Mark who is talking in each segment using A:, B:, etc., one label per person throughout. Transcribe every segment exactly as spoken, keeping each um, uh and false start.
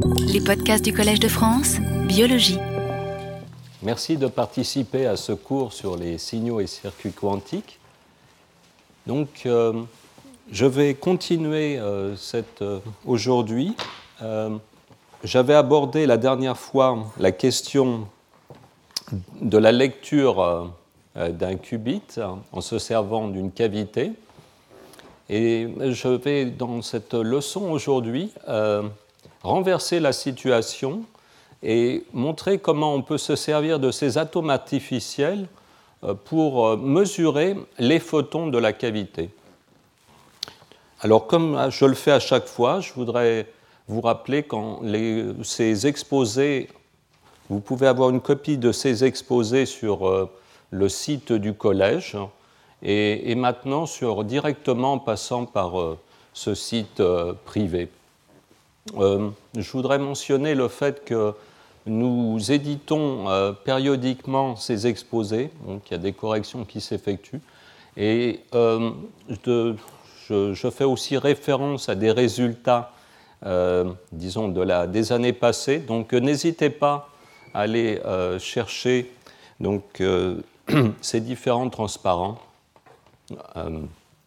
A: Les podcasts du Collège de France, Biologie.
B: Merci de participer à ce cours sur les signaux et circuits quantiques. Donc, euh, je vais continuer euh, cette, euh, aujourd'hui. Euh, j'avais abordé la dernière fois la question de la lecture euh, d'un qubit en se servant d'une cavité. Et je vais, dans cette leçon aujourd'hui, euh, renverser la situation et montrer comment on peut se servir de ces atomes artificiels pour mesurer les photons de la cavité. Alors, comme je le fais à chaque fois, je voudrais vous rappeler quand les, ces exposés, vous pouvez avoir une copie de ces exposés sur euh, le site du collège et, et maintenant sur, directement en passant par euh, ce site euh, privé. Euh, je voudrais mentionner le fait que nous éditons euh, périodiquement ces exposés, donc il y a des corrections qui s'effectuent, et euh, de, je, je fais aussi référence à des résultats, euh, disons, de la, des années passées, donc euh, n'hésitez pas à aller euh, chercher donc, euh, ces différents transparents euh,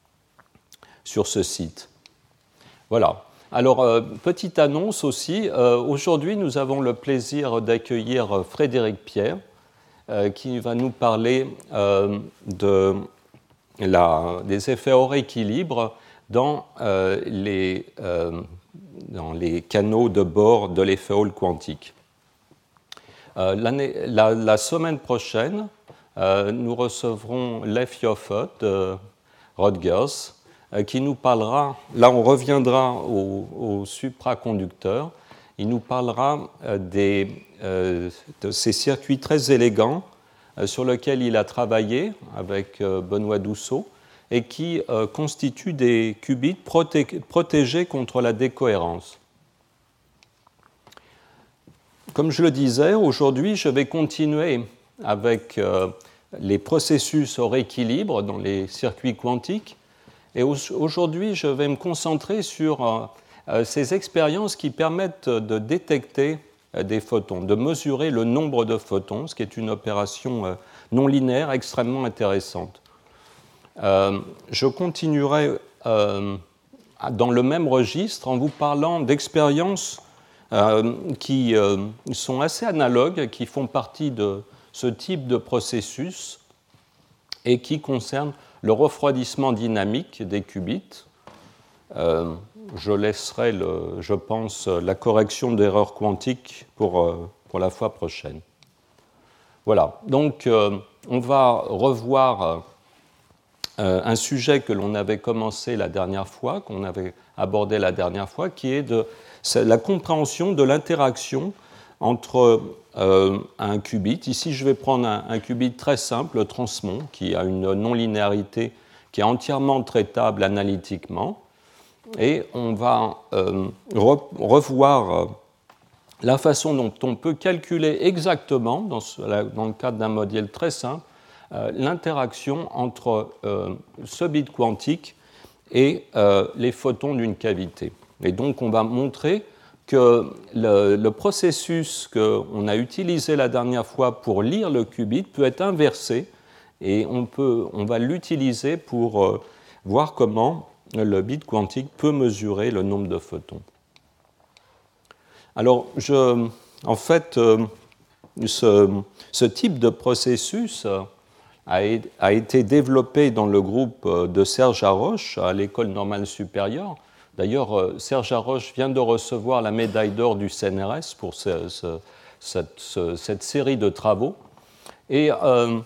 B: sur ce site. Voilà. Alors, euh, petite annonce aussi, euh, aujourd'hui nous avons le plaisir d'accueillir Frédéric Pierre euh, qui va nous parler euh, de la, des effets hors équilibre dans, euh, les, euh, dans les canaux de bord de l'effet Hall quantique. Euh, la, la semaine prochaine, euh, nous recevrons Leif Joffert de Rutgers, qui nous parlera, là on reviendra au, au supraconducteur, il nous parlera des, euh, de ces circuits très élégants euh, sur lesquels il a travaillé avec euh, Benoît Dousseau et qui euh, constituent des qubits proté- protégés contre la décohérence. Comme je le disais, aujourd'hui je vais continuer avec euh, les processus hors équilibre dans les circuits quantiques. Et aujourd'hui, je vais me concentrer sur euh, ces expériences qui permettent de détecter euh, des photons, de mesurer le nombre de photons, ce qui est une opération euh, non linéaire extrêmement intéressante. Euh, je continuerai euh, dans le même registre en vous parlant d'expériences euh, qui euh, sont assez analogues, qui font partie de ce type de processus et qui concernent le refroidissement dynamique des qubits. Euh, je laisserai, le, je pense, la correction d'erreurs quantiques pour, euh, pour la fois prochaine. Voilà, donc euh, on va revoir euh, un sujet que l'on avait commencé la dernière fois, qu'on avait abordé la dernière fois, qui est de c'est la compréhension de l'interaction entre euh, un qubit. Ici, je vais prendre un, un qubit très simple, le transmon, qui a une non-linéarité qui est entièrement traitable analytiquement. Et on va euh, re- revoir euh, la façon dont on peut calculer exactement, dans, ce, la, dans le cadre d'un modèle très simple, euh, l'interaction entre euh, ce bit quantique et euh, les photons d'une cavité. Et donc, on va montrer que le, le processus qu'on a utilisé la dernière fois pour lire le qubit peut être inversé et on, peut, on va l'utiliser pour euh, voir comment le bit quantique peut mesurer le nombre de photons. Alors, je, en fait, euh, ce, ce type de processus a, a été développé dans le groupe de Serge Haroche à l'École normale supérieure. D'ailleurs, Serge Haroche vient de recevoir la médaille d'or du C N R S pour ce, ce, cette, ce, cette série de travaux. Et euh,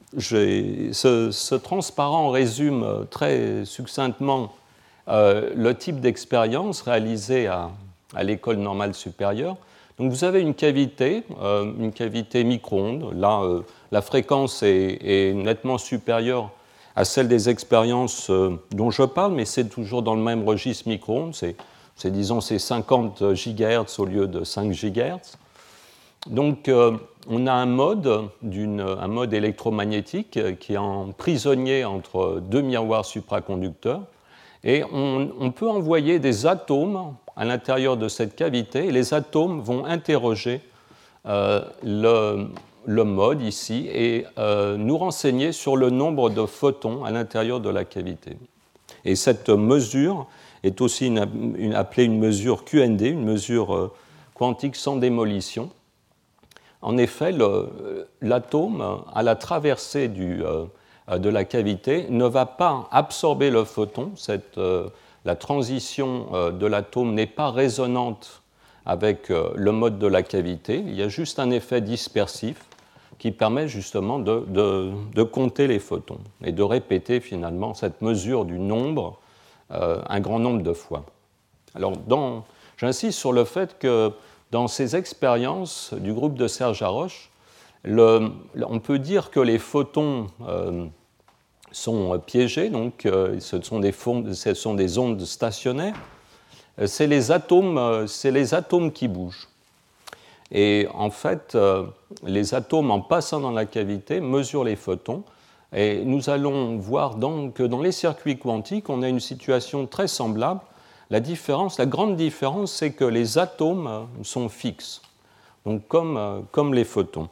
B: ce, ce transparent résume très succinctement euh, le type d'expérience réalisée à, à l'École normale supérieure. Donc vous avez une cavité, euh, une cavité micro-ondes. Là, euh, la fréquence est, est nettement supérieure à celle des expériences euh, dont je parle, mais c'est toujours dans le même registre micro-ondes, c'est, c'est disons c'est cinquante gigahertz au lieu de cinq gigahertz. Donc euh, on a un mode, d'une, un mode électromagnétique qui est en prisonnier entre deux miroirs supraconducteurs, Et on, on peut envoyer des atomes à l'intérieur de cette cavité, et les atomes vont interroger euh, le, le mode ici et euh, nous renseigner sur le nombre de photons à l'intérieur de la cavité. Et cette mesure est aussi une, une, appelée une mesure Q N D, une mesure euh, quantique sans démolition. En effet, le, l'atome, à la traversée du, euh, de la cavité, ne va pas absorber le photon. Cette, euh, la transition euh, de l'atome n'est pas résonante avec euh, le mode de la cavité. Il y a juste un effet dispersif qui permet justement de, de, de compter les photons et de répéter finalement cette mesure du nombre euh, un grand nombre de fois. Alors, dans, j'insiste sur le fait que dans ces expériences du groupe de Serge Haroche, le, on peut dire que les photons euh, sont piégés, donc euh, ce, sont des formes, ce sont des ondes stationnaires. C'est les atomes, c'est les atomes qui bougent. Et en fait, euh, les atomes, en passant dans la cavité, mesurent les photons. Et nous allons voir donc que dans les circuits quantiques, on a une situation très semblable. La différence, la grande différence, c'est que les atomes sont fixes, donc comme, euh, comme les photons.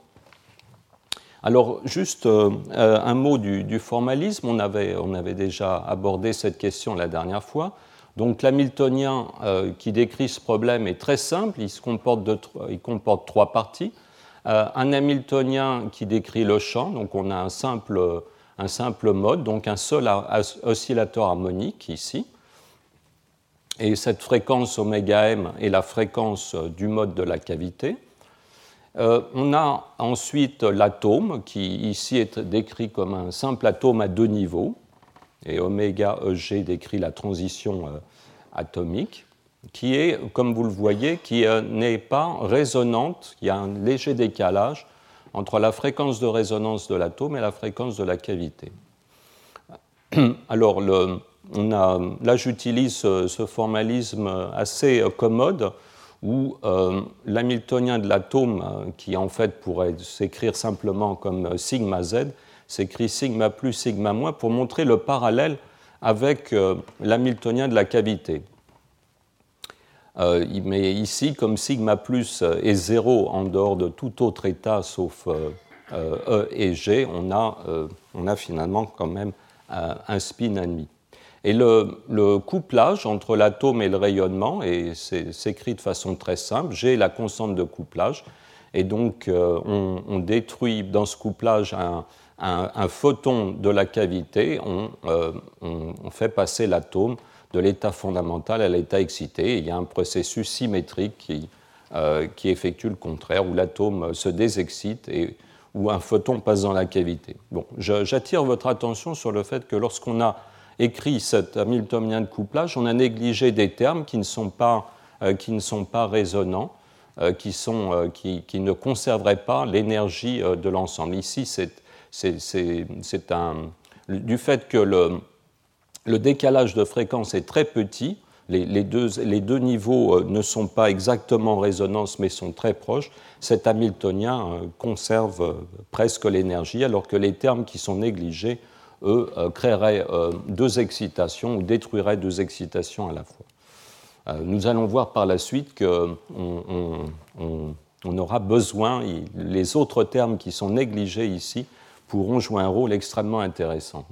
B: Alors, juste euh, un mot du, du formalisme. On avait, on avait déjà abordé cette question la dernière fois. Donc, l'hamiltonien euh, qui décrit ce problème est très simple. Il, se comporte, de, il comporte trois parties. Euh, un hamiltonien qui décrit le champ. Donc, on a un simple, un simple mode, donc un seul oscillateur harmonique ici. Et cette fréquence oméga m est la fréquence du mode de la cavité. Euh, on a ensuite l'atome, qui ici est décrit comme un simple atome à deux niveaux, et oméga E G décrit la transition euh, atomique, qui est, comme vous le voyez, qui euh, n'est pas résonante. Il y a un léger décalage entre la fréquence de résonance de l'atome et la fréquence de la cavité. Alors, le, on a, là, j'utilise ce, ce formalisme assez commode, où euh, l'hamiltonien de l'atome, euh, qui en fait pourrait s'écrire simplement comme sigma z, s'écrit sigma plus, sigma moins, pour montrer le parallèle avec euh, l'hamiltonien de la cavité. Euh, mais ici, comme sigma plus est zéro en dehors de tout autre état sauf euh, euh, E et G, on a, euh, on a finalement quand même euh, un spin à demi. Et le, le couplage entre l'atome et le rayonnement et c'est, s'écrit de façon très simple. G est la constante de couplage. Et donc, euh, on, on détruit dans ce couplage un, un, un photon de la cavité. On, euh, on, on fait passer l'atome de l'état fondamental à l'état excité. Et il y a un processus symétrique qui, euh, qui effectue le contraire, où l'atome se désexcite et où un photon passe dans la cavité. Bon, je, j'attire votre attention sur le fait que lorsqu'on a écrit cet hamiltonien de couplage, on a négligé des termes qui ne sont pas, euh, qui ne sont pas résonants, euh, qui, sont, euh, qui, qui ne conserveraient pas l'énergie euh, de l'ensemble. Ici, c'est, c'est, c'est, c'est un, du fait que le, le décalage de fréquence est très petit, les, les, deux, les deux niveaux euh, ne sont pas exactement en résonance, mais sont très proches, cet hamiltonien euh, conserve euh, presque l'énergie, alors que les termes qui sont négligés eux, euh, créeraient euh, deux excitations ou détruiraient deux excitations à la fois. Euh, nous allons voir par la suite qu'on on, on, on aura besoin, les autres termes qui sont négligés ici pourront jouer un rôle extrêmement intéressant.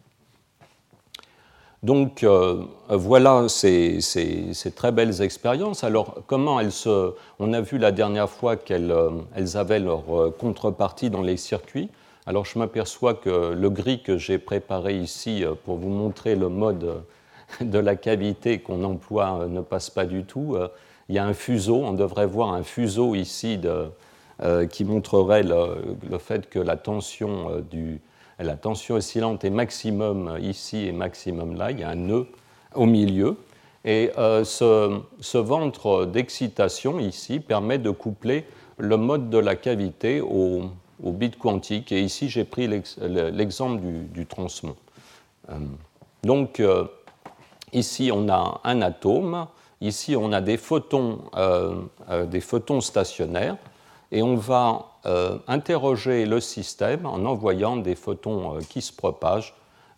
B: Donc, euh, voilà ces, ces, ces très belles expériences. Alors, comment elles se... On a vu la dernière fois qu'elles euh, elles avaient leur contrepartie dans les circuits. Alors, je m'aperçois que le gris que j'ai préparé ici pour vous montrer le mode de la cavité qu'on emploie ne passe pas du tout. Il y a un fuseau, on devrait voir un fuseau ici de, euh, qui montrerait le, le fait que la tension, du, la tension oscillante est maximum ici et maximum là. Il y a un nœud au milieu. Et euh, ce, ce ventre d'excitation ici permet de coupler le mode de la cavité au au bit quantique, et ici j'ai pris l'ex, l'exemple du, du transmon. Euh, donc euh, ici on a un atome, ici on a des photons, euh, euh, des photons stationnaires, et on va euh, interroger le système en envoyant des photons euh, qui se propagent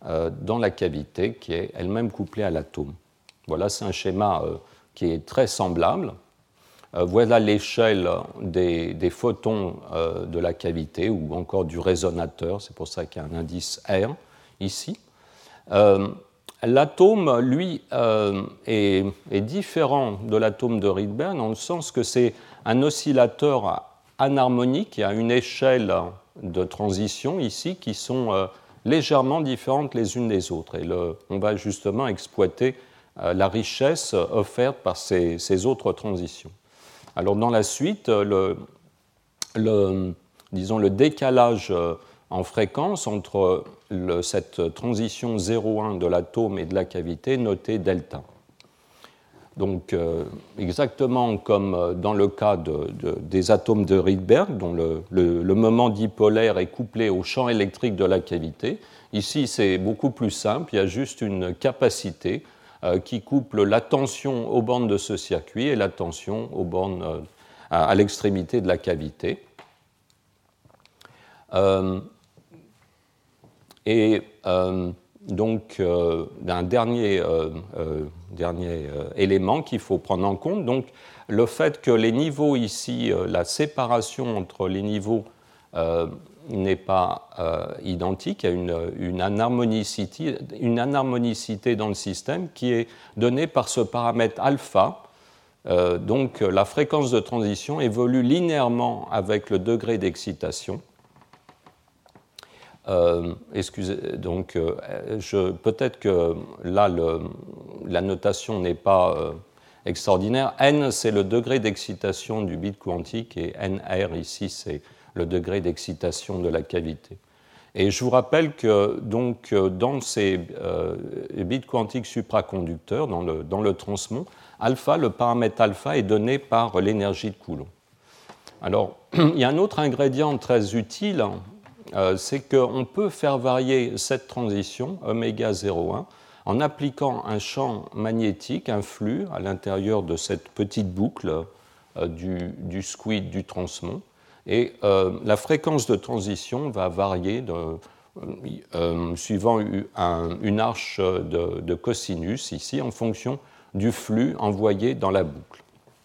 B: euh, dans la cavité qui est elle-même couplée à l'atome. Voilà, c'est un schéma euh, qui est très semblable. Euh, voilà l'échelle des, des photons euh, de la cavité ou encore du résonateur, c'est pour ça qu'il y a un indice R ici. Euh, l'atome, lui, euh, est, est différent de l'atome de Rydberg dans le sens que c'est un oscillateur anharmonique. Il y a une échelle de transition ici qui sont euh, légèrement différentes les unes des autres. Et le, on va justement exploiter euh, la richesse offerte par ces, ces autres transitions. Alors dans la suite, le, le, disons, le décalage en fréquence entre le, cette transition zéro un de l'atome et de la cavité est noté delta. Donc euh, exactement comme dans le cas de, de, des atomes de Rydberg, dont le, le, le moment dipolaire est couplé au champ électrique de la cavité, ici c'est beaucoup plus simple, il y a juste une capacité euh, qui couple la tension aux bornes de ce circuit et la tension aux bornes euh, à, à l'extrémité de la cavité. Euh, et euh, donc, euh, un dernier, euh, euh, dernier euh, élément qu'il faut prendre en compte, donc le fait que les niveaux ici, euh, la séparation entre les niveaux euh, n'est pas euh, identique, il y a une, une, anharmonicité, une anharmonicité dans le système qui est donnée par ce paramètre alpha. Euh, donc, la fréquence de transition évolue linéairement avec le degré d'excitation. Euh, excusez, donc, euh, je, peut-être que là, le, la notation n'est pas euh, extraordinaire. N, c'est le degré d'excitation du bit quantique, et N R, ici, c'est le degré d'excitation de la cavité. Et je vous rappelle que donc, dans ces euh, bits quantiques supraconducteurs, dans le, dans le transmon, alpha, le paramètre alpha est donné par l'énergie de Coulomb. Alors, il y a un autre ingrédient très utile, Euh, c'est qu'on peut faire varier cette transition, oméga zéro un, en appliquant un champ magnétique, un flux, à l'intérieur de cette petite boucle euh, du, du squid du transmon. Et euh, la fréquence de transition va varier de, euh, suivant un, une arche de, de cosinus, ici, en fonction du flux envoyé dans la boucle.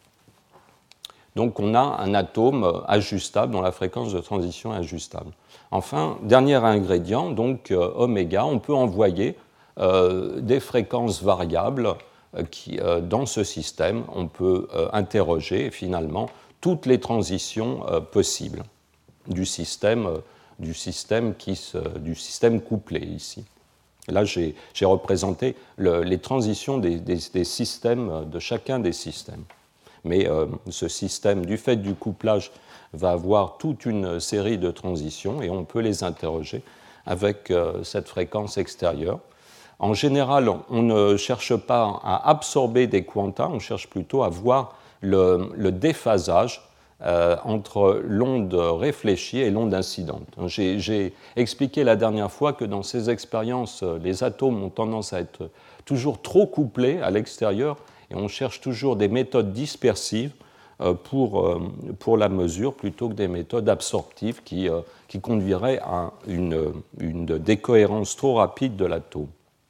B: Donc on a un atome ajustable, dont la fréquence de transition est ajustable. Enfin, dernier ingrédient, donc euh, oméga, on peut envoyer euh, des fréquences variables euh, qui, euh, dans ce système. On peut euh, interroger finalement toutes les transitions euh, possibles du système, euh, du, système qui se, du système couplé ici. Là, j'ai, j'ai représenté le, les transitions des, des, des systèmes, de chacun des systèmes. Mais euh, ce système, du fait du couplage, va avoir toute une série de transitions et on peut les interroger avec euh, cette fréquence extérieure. En général, on ne cherche pas à absorber des quanta, on cherche plutôt à voir le, le déphasage euh, entre l'onde réfléchie et l'onde incidente. J'ai, j'ai expliqué la dernière fois que dans ces expériences, les atomes ont tendance à être toujours trop couplés à l'extérieur. Et on cherche toujours des méthodes dispersives pour, pour la mesure plutôt que des méthodes absorptives qui, qui conduiraient à une, une décohérence trop rapide de l'atome.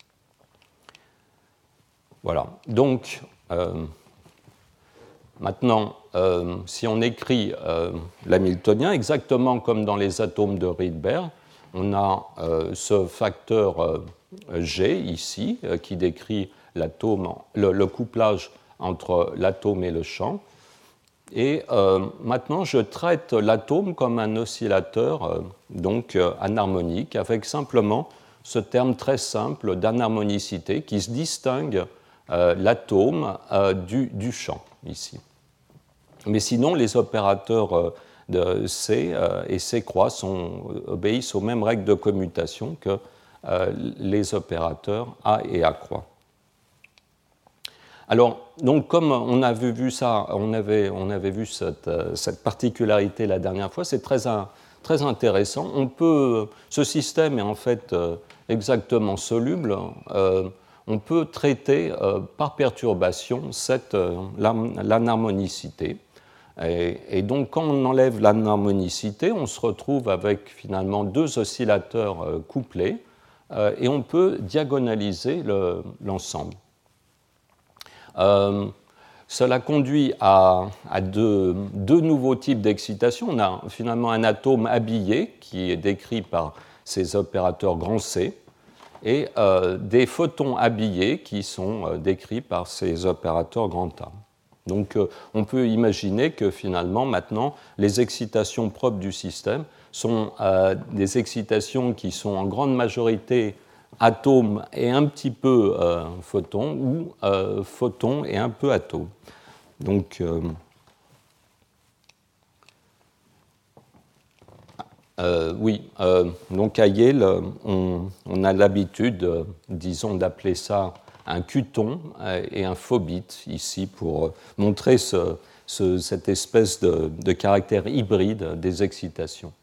B: Voilà. Donc, euh, maintenant, euh, si on écrit euh, l'hamiltonien, exactement comme dans les atomes de Rydberg, on a euh, ce facteur euh, G ici euh, qui décrit l'atome, le, le couplage entre l'atome et le champ. Et euh, maintenant, je traite l'atome comme un oscillateur euh, donc euh, anharmonique, avec simplement ce terme très simple d'anharmonicité qui se distingue euh, l'atome euh, du, du champ ici. Mais sinon, les opérateurs euh, de C euh, et C croix sont, obéissent aux mêmes règles de commutation que euh, les opérateurs A et A croix. Alors, donc, comme on avait vu ça, on avait, on avait vu cette, cette particularité la dernière fois, c'est très, très intéressant. On peut, ce système est en fait exactement soluble. Euh, on peut traiter euh, par perturbation cette, euh, l'anharmonicité. Et, et donc, quand on enlève l'anharmonicité, on se retrouve avec finalement deux oscillateurs euh, couplés euh, et on peut diagonaliser le, l'ensemble. Euh, cela conduit à, à deux, deux nouveaux types d'excitation. On a finalement un atome habillé qui est décrit par ces opérateurs grand C, et euh, des photons habillés qui sont euh, décrits par ces opérateurs grand A. Donc euh, on peut imaginer que finalement maintenant les excitations propres du système sont euh, des excitations qui sont en grande majorité atomes et un petit peu euh, photons, ou euh, photons et un peu atomes. Donc euh, Euh, oui, euh, donc à Yale, on, on a l'habitude, euh, disons, d'appeler ça un cuton euh, et un phobite, ici, pour euh, montrer ce, ce, cette espèce de, de caractère hybride des excitations.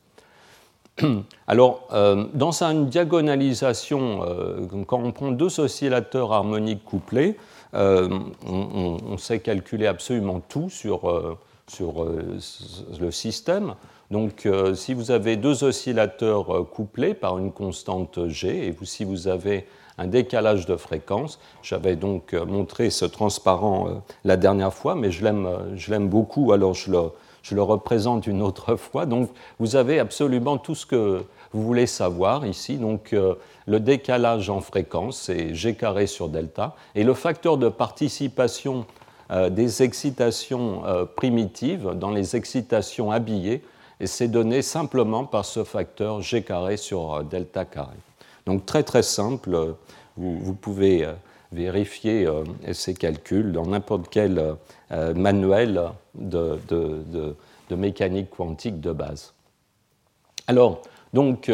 B: Alors, euh, dans une diagonalisation, euh, quand on prend deux oscillateurs harmoniques couplés, euh, on, on, sait calculer absolument tout sur, euh, sur euh, le système. Donc, euh, si vous avez deux oscillateurs euh, couplés par une constante G, et vous, si vous avez un décalage de fréquence, j'avais donc euh, montré ce transparent euh, la dernière fois, mais je l'aime, euh, je l'aime beaucoup, alors je le, je le représente une autre fois. Donc, vous avez absolument tout ce que vous voulez savoir ici. Donc, euh, le décalage en fréquence, c'est G carré sur delta, et le facteur de participation euh, des excitations euh, primitives dans les excitations habillées, et c'est donné simplement par ce facteur G carré sur delta carré. Donc très très simple, vous, vous pouvez vérifier ces calculs dans n'importe quel manuel de, de, de, de mécanique quantique de base. Alors, donc,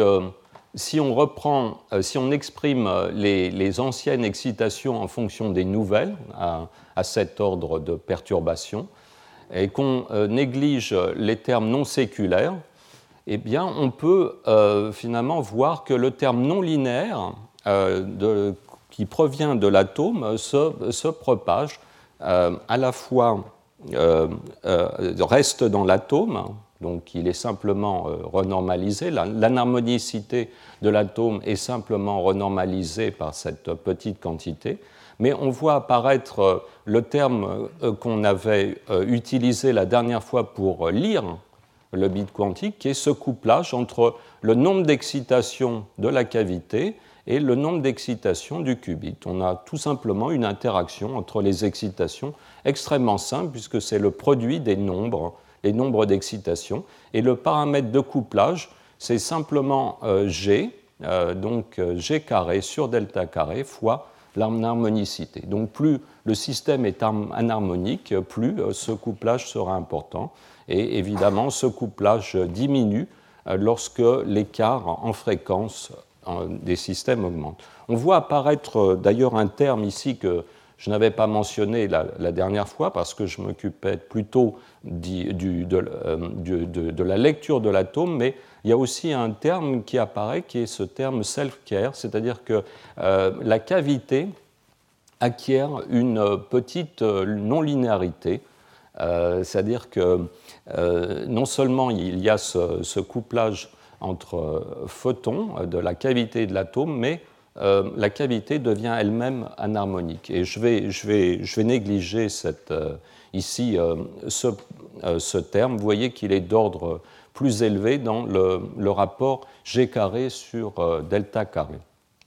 B: si on reprend, si on exprime les, les anciennes excitations en fonction des nouvelles, à, à cet ordre de perturbation, et qu'on euh, néglige les termes non séculaires, eh bien, on peut euh, finalement voir que le terme non linéaire euh, de, qui provient de l'atome se, se propage euh, à la fois, euh, euh, reste dans l'atome, donc il est simplement euh, renormalisé, la, l'anharmonicité de l'atome est simplement renormalisée par cette petite quantité, mais on voit apparaître le terme qu'on avait utilisé la dernière fois pour lire le bit quantique, qui est ce couplage entre le nombre d'excitations de la cavité et le nombre d'excitations du qubit. On a tout simplement une interaction entre les excitations extrêmement simple, puisque c'est le produit des nombres, les nombres d'excitations, et le paramètre de couplage, c'est simplement euh, G, euh, donc G carré sur delta carré fois l'harmonicité. Donc plus le système est anharmonique, plus ce couplage sera important. Et évidemment, ce couplage diminue lorsque l'écart en fréquence des systèmes augmente. On voit apparaître d'ailleurs un terme ici que je n'avais pas mentionné la, la dernière fois parce que je m'occupais plutôt du, du, de, de, de, de la lecture de l'atome, mais il y a aussi un terme qui apparaît qui est ce terme self-care, c'est-à-dire que euh, la cavité acquiert une petite non-linéarité, euh, c'est-à-dire que euh, non seulement il y a ce, ce couplage entre photons de la cavité de l'atome, mais euh, la cavité devient elle-même anharmonique. Et je vais, je vais, je vais négliger cette, euh, ici euh, ce, euh, ce terme. Vous voyez qu'il est d'ordre plus élevé dans le, le rapport G carré sur euh, delta carré.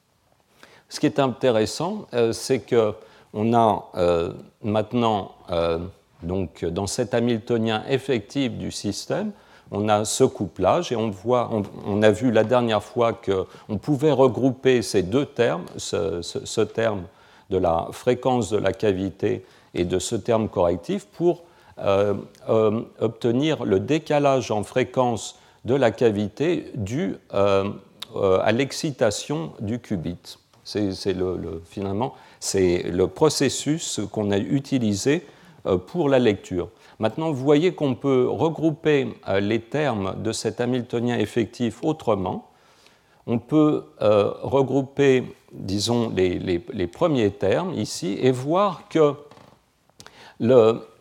B: Ce qui est intéressant, euh, c'est qu'on a euh, maintenant, euh, donc, dans cet hamiltonien effectif du système, on a ce couplage et on, voit, on, on a vu la dernière fois qu'on pouvait regrouper ces deux termes, ce, ce, ce terme de la fréquence de la cavité et de ce terme correctif, pour euh, euh, obtenir le décalage en fréquence de la cavité dû euh, euh, à l'excitation du qubit. C'est, c'est le, le, finalement, c'est le processus qu'on a utilisé pour la lecture. Maintenant, vous voyez qu'on peut regrouper les termes de cet hamiltonien effectif autrement. On peut euh, regrouper, disons, les, les, les premiers termes ici et voir que le,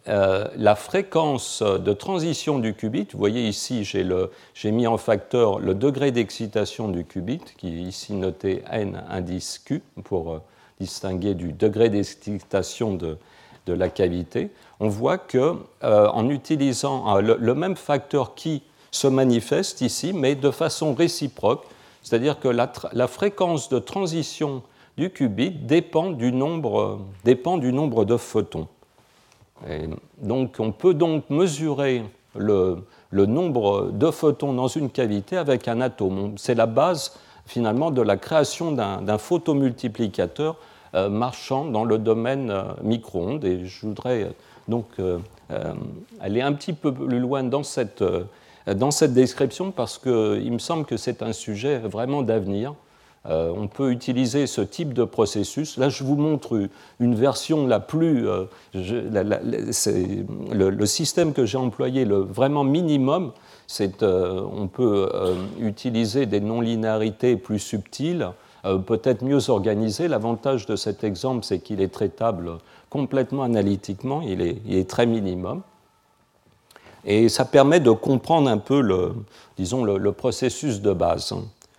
B: euh, la fréquence de transition du qubit, vous voyez ici, j'ai, le, j'ai mis en facteur le degré d'excitation du qubit, qui est ici noté n indice Q, pour euh, distinguer du degré d'excitation de, de la cavité. On voit que euh, en utilisant euh, le, le même facteur qui se manifeste ici, mais de façon réciproque, c'est-à-dire que la, la fréquence de transition du qubit dépend du nombre, dépend du nombre de photons. Et donc, on peut donc mesurer le, le nombre de photons dans une cavité avec un atome. C'est la base, finalement, de la création d'un, d'un photomultiplicateur euh, marchant dans le domaine euh, micro-ondes. Et je voudrais euh, donc euh, euh, aller un petit peu plus loin dans cette, euh, dans cette description parce qu'il me semble que c'est un sujet vraiment d'avenir. Euh, on peut utiliser ce type de processus. Là, je vous montre une version la plus... Euh, je, la, la, c'est le, le système que j'ai employé, le vraiment minimum, c'est euh, on peut euh, utiliser des non-linéarités plus subtiles, euh, peut-être mieux organisées. L'avantage de cet exemple, c'est qu'il est traitable complètement analytiquement, il est, il est très minimum. Et ça permet de comprendre un peu le, disons, le, le processus de base.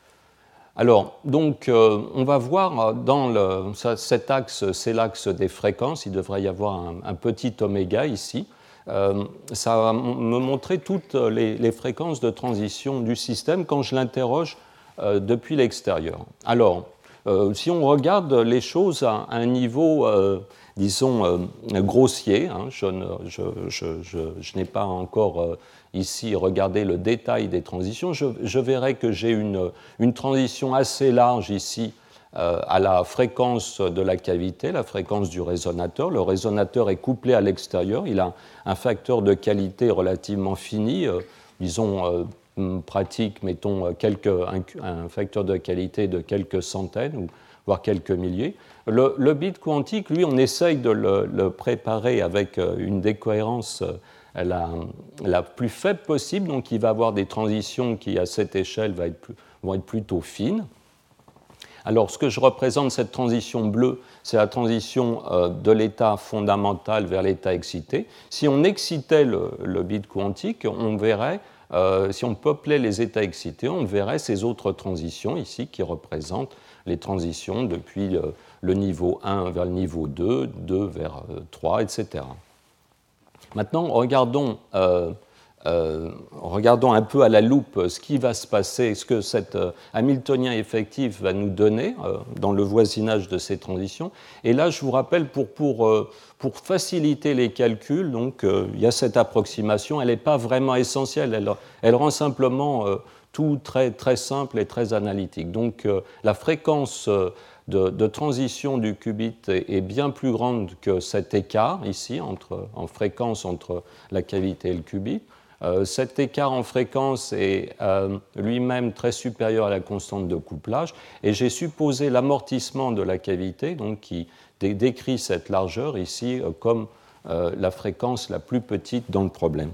B: Alors, donc, euh, on va voir dans le, ça, cet axe, c'est l'axe des fréquences. Il devrait y avoir un, un petit oméga ici. Euh, ça va me montrer toutes les, les fréquences de transition du système quand je l'interroge euh, depuis l'extérieur. Alors, euh, si on regarde les choses à, à un niveau, euh, disons, euh, grossier, hein, je, ne, je, je, je, je n'ai pas encore... Euh, ici, regardez le détail des transitions, je, je verrai que j'ai une, une transition assez large ici euh, à la fréquence de la cavité, la fréquence du résonateur. Le résonateur est couplé à l'extérieur, il a un facteur de qualité relativement fini, euh, disons euh, pratique, mettons quelques, un, un facteur de qualité de quelques centaines ou voire quelques milliers. Le, le bit quantique, lui, on essaye de le, le préparer avec une décohérence La, la plus faible possible, donc il va avoir des transitions qui, à cette échelle, va être plus, vont être plutôt fines. Alors, ce que je représente, cette transition bleue, c'est la transition euh, de l'état fondamental vers l'état excité. Si on excitait le, le bit quantique, on verrait, euh, si on peuplait les états excités, on verrait ces autres transitions ici qui représentent les transitions depuis le, le niveau un vers le niveau deux, deux vers trois, et cetera. Maintenant, regardons, euh, euh, regardons un peu à la loupe ce qui va se passer, ce que cet euh, Hamiltonien effectif va nous donner euh, dans le voisinage de ces transitions. Et là, je vous rappelle, pour, pour, euh, pour faciliter les calculs, donc, euh, il y a cette approximation, elle n'est pas vraiment essentielle, elle, elle rend simplement euh, tout très, très simple et très analytique. Donc, euh, la fréquence... Euh, De, de transition du qubit est, est bien plus grande que cet écart ici entre, en fréquence entre la cavité et le qubit. Euh, cet écart en fréquence est euh, lui-même très supérieur à la constante de couplage et j'ai supposé l'amortissement de la cavité, donc qui dé- décrit cette largeur ici euh, comme euh, la fréquence la plus petite dans le problème.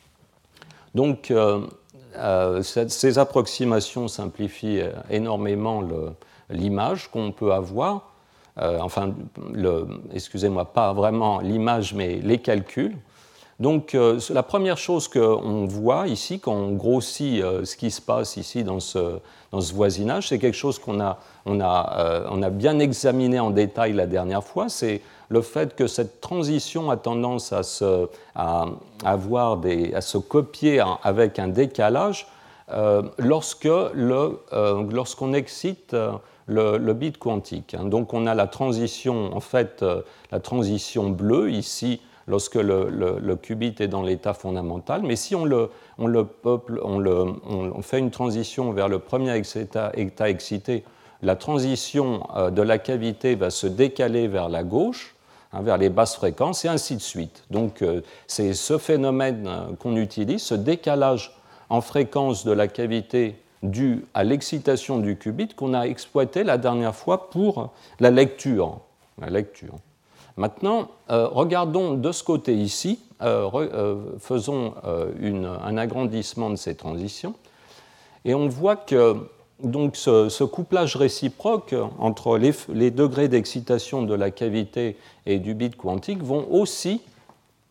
B: Donc euh, euh, ces approximations simplifient énormément le l'image qu'on peut avoir, euh, enfin, le, excusez-moi, pas vraiment l'image, mais les calculs. Donc, euh, la première chose qu'on voit ici, quand on grossit euh, ce qui se passe ici dans ce, dans ce voisinage, c'est quelque chose qu'on a, on a, euh, on a bien examiné en détail la dernière fois, c'est le fait que cette transition a tendance à se, à avoir des, à se copier avec un décalage euh, lorsque le, euh, lorsqu'on excite euh, Le, le bit quantique. Donc on a la transition, en fait, euh, la transition bleue ici, lorsque le, le, le qubit est dans l'état fondamental, mais si on, le, on, le peuple, on, le, on, on fait une transition vers le premier état, état excité, la transition euh, de la cavité va se décaler vers la gauche, hein, vers les basses fréquences, et ainsi de suite. Donc euh, c'est ce phénomène euh, qu'on utilise, ce décalage en fréquence de la cavité dû à l'excitation du qubit qu'on a exploité la dernière fois pour la lecture. La lecture. Maintenant, euh, regardons de ce côté ici, euh, re, euh, faisons euh, une, un agrandissement de ces transitions, et on voit que donc, ce, ce couplage réciproque entre les, les degrés d'excitation de la cavité et du bit quantique vont aussi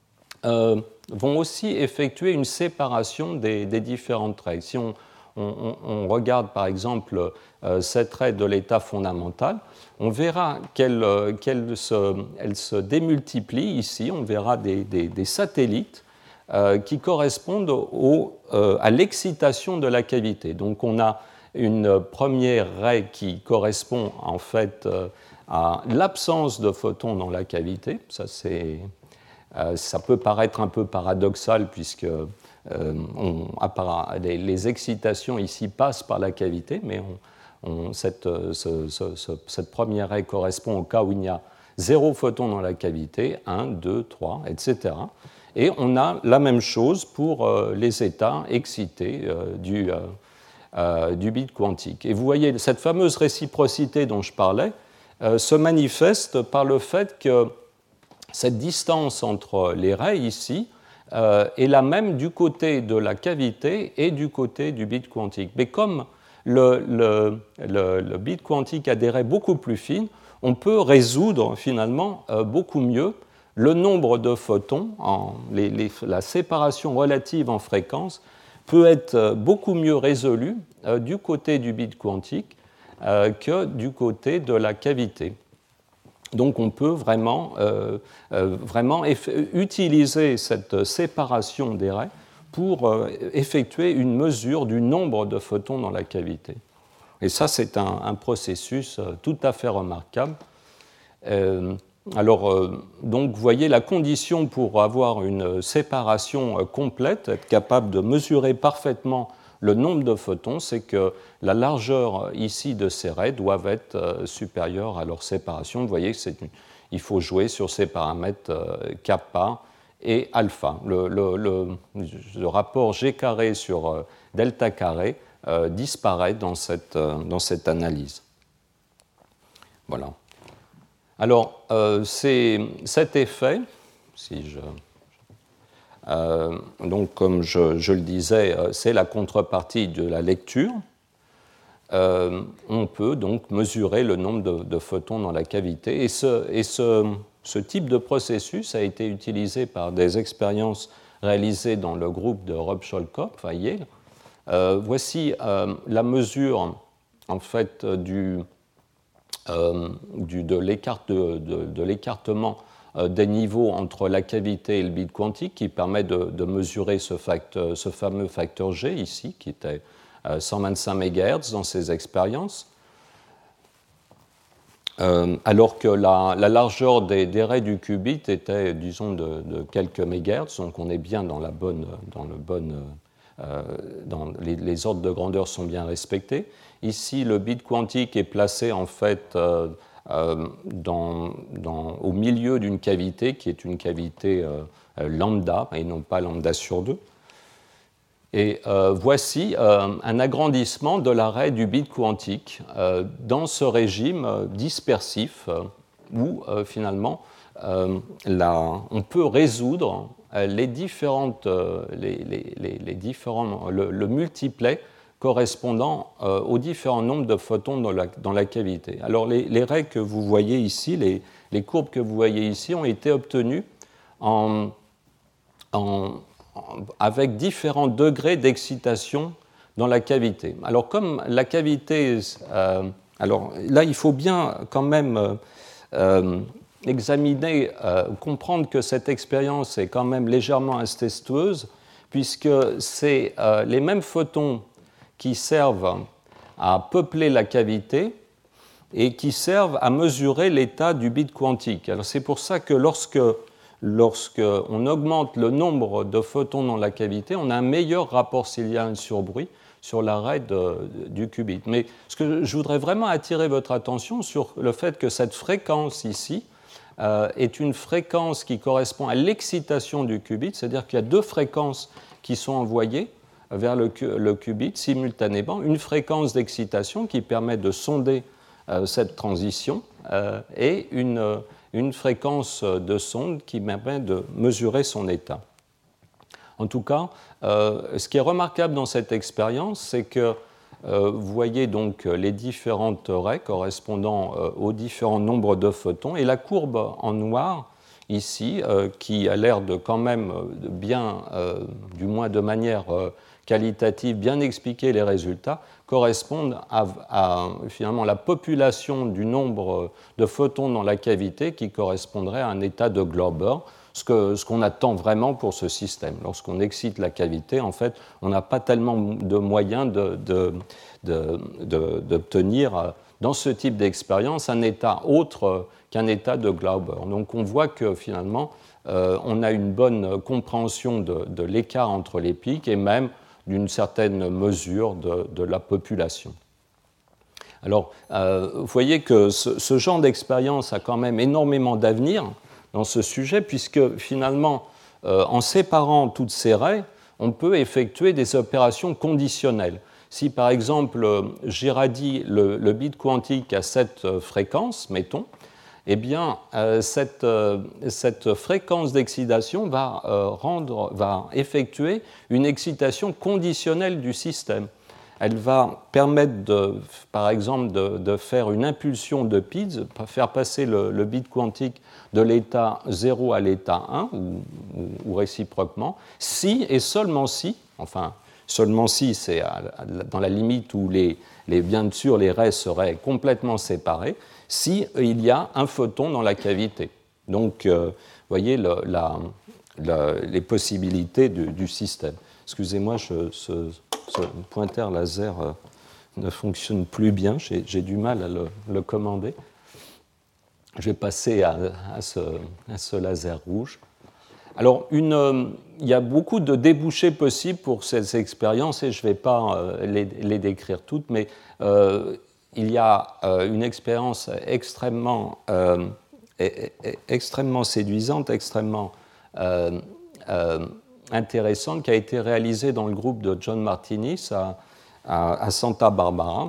B: euh, vont aussi effectuer une séparation des, des différentes raies. Si on, on, on regarde par exemple euh, cette raie de l'état fondamental, on verra qu'elle, euh, qu'elle se, elle se démultiplie ici, on verra des, des, des satellites euh, qui correspondent au, euh, à l'excitation de la cavité. Donc on a une première raie qui correspond en fait euh, à l'absence de photons dans la cavité. Ça, c'est, euh, ça peut paraître un peu paradoxal puisque euh, on, les, les excitations ici passent par la cavité, mais on, on, cette, ce, ce, ce, cette première raie correspond au cas où il y a zéro photon dans la cavité, un, deux, trois, et cetera. Et on a la même chose pour euh, les états excités euh, du, euh, euh, du bit quantique. Et vous voyez, cette fameuse réciprocité dont je parlais euh, se manifeste par le fait que cette distance entre les raies ici euh, est la même du côté de la cavité et du côté du bit quantique. Mais comme le, le, le, le bit quantique a des raies beaucoup plus fines, on peut résoudre finalement euh, beaucoup mieux le nombre de photons, en, les, les, la séparation relative en fréquence peut être beaucoup mieux résolue euh, du côté du bit quantique euh, que du côté de la cavité. Donc on peut vraiment, euh, euh, vraiment eff- utiliser cette séparation des raies pour euh, effectuer une mesure du nombre de photons dans la cavité. Et ça, c'est un, un processus euh, tout à fait remarquable. Euh, alors, euh, donc, vous voyez, la condition pour avoir une séparation euh, complète, être capable de mesurer parfaitement le nombre de photons, c'est que la largeur ici de ces raies doivent être euh, supérieure à leur séparation. Vous voyez qu'il faut jouer sur ces paramètres euh, kappa et alpha. Le, le, le, le rapport G carré sur euh, delta carré euh, disparaît dans cette, euh, dans cette analyse. Voilà. Alors, euh, c'est cet effet, si je... Euh, donc, comme je, je le disais, c'est la contrepartie de la lecture. Euh, on peut donc mesurer le nombre de, de photons dans la cavité. Et, ce, et ce, ce type de processus a été utilisé par des expériences réalisées dans le groupe de Rob Scholkopf à Yale. Euh, voici euh, la mesure, en fait, du, euh, du, de, l'écart, de, de, de l'écartement des niveaux entre la cavité et le bit quantique qui permet de, de mesurer ce, facteur, ce fameux facteur G ici, qui était cent vingt-cinq mégahertz dans ces expériences, euh, alors que la, la largeur des, des raies du qubit était, disons, de, de quelques mégahertz, donc on est bien dans la bonne, dans le bon, euh, dans les, les ordres de grandeur sont bien respectés. Ici, le bit quantique est placé en fait euh, Euh, dans, dans, au milieu d'une cavité qui est une cavité euh, lambda et non pas lambda sur deux. Et euh, voici euh, un agrandissement de la raie du bit quantique euh, dans ce régime euh, dispersif euh, où euh, finalement euh, la, on peut résoudre euh, les différentes, euh, les, les, les, les différents, le, le multiplet correspondant euh, aux différents nombres de photons dans la, dans la cavité. Alors les, les raies que vous voyez ici, les, les courbes que vous voyez ici ont été obtenues en, en, en, avec différents degrés d'excitation dans la cavité. Alors comme la cavité... Euh, alors là, il faut bien quand même euh, examiner, euh, comprendre que cette expérience est quand même légèrement incestueuse, puisque c'est euh, les mêmes photons qui servent à peupler la cavité et qui servent à mesurer l'état du bit quantique. Alors c'est pour ça que lorsque, lorsque on augmente le nombre de photons dans la cavité, on a un meilleur rapport cilial sur bruit sur la raie de, du qubit. Mais ce que je voudrais vraiment attirer votre attention sur le fait que cette fréquence ici euh, est une fréquence qui correspond à l'excitation du qubit, c'est-à-dire qu'il y a deux fréquences qui sont envoyées vers le, le qubit simultanément, une fréquence d'excitation qui permet de sonder euh, cette transition euh, et une, euh, une fréquence de sonde qui permet de mesurer son état. En tout cas, euh, ce qui est remarquable dans cette expérience, c'est que euh, vous voyez donc les différentes raies correspondant euh, aux différents nombres de photons et la courbe en noir ici, euh, qui a l'air de quand même de bien, euh, du moins de manière euh, qualitative, bien expliquer les résultats, correspondent à, à finalement la population du nombre de photons dans la cavité qui correspondrait à un état de Glauber, ce, que, ce qu'on attend vraiment pour ce système. Lorsqu'on excite la cavité, en fait, on n'a pas tellement de moyens de, de, de, de, d'obtenir dans ce type d'expérience un état autre qu'un état de Glauber. Donc on voit que finalement, euh, on a une bonne compréhension de, de l'écart entre les pics et même d'une certaine mesure de, de la population. Alors, euh, vous voyez que ce, ce genre d'expérience a quand même énormément d'avenir dans ce sujet, puisque finalement, euh, en séparant toutes ces raies, on peut effectuer des opérations conditionnelles. Si par exemple j'irradie le, le bit quantique à cette fréquence, mettons, eh bien euh, cette, euh, cette fréquence d'excitation va, euh, rendre, va effectuer une excitation conditionnelle du système. Elle va permettre, de, par exemple, de, de faire une impulsion de Pitts, faire passer le, le bit quantique de l'état zéro à l'état un, ou, ou, ou réciproquement, si et seulement si, enfin, seulement si c'est dans la limite où les, les, bien sûr les raies seraient complètement séparées, si il y a un photon dans la cavité. Donc, euh, vous voyez le, la, la, les possibilités du, du système. Excusez-moi, je, ce, ce pointeur laser euh, ne fonctionne plus bien, j'ai, j'ai du mal à le, le commander. Je vais passer à, à, ce, à ce laser rouge. Alors, une, euh, il y a beaucoup de débouchés possibles pour ces expériences et je ne vais pas euh, les, les décrire toutes, mais euh, il y a euh, une expérience extrêmement, euh, extrêmement séduisante, extrêmement euh, euh, intéressante qui a été réalisée dans le groupe de John Martinis à, à, à Santa Barbara.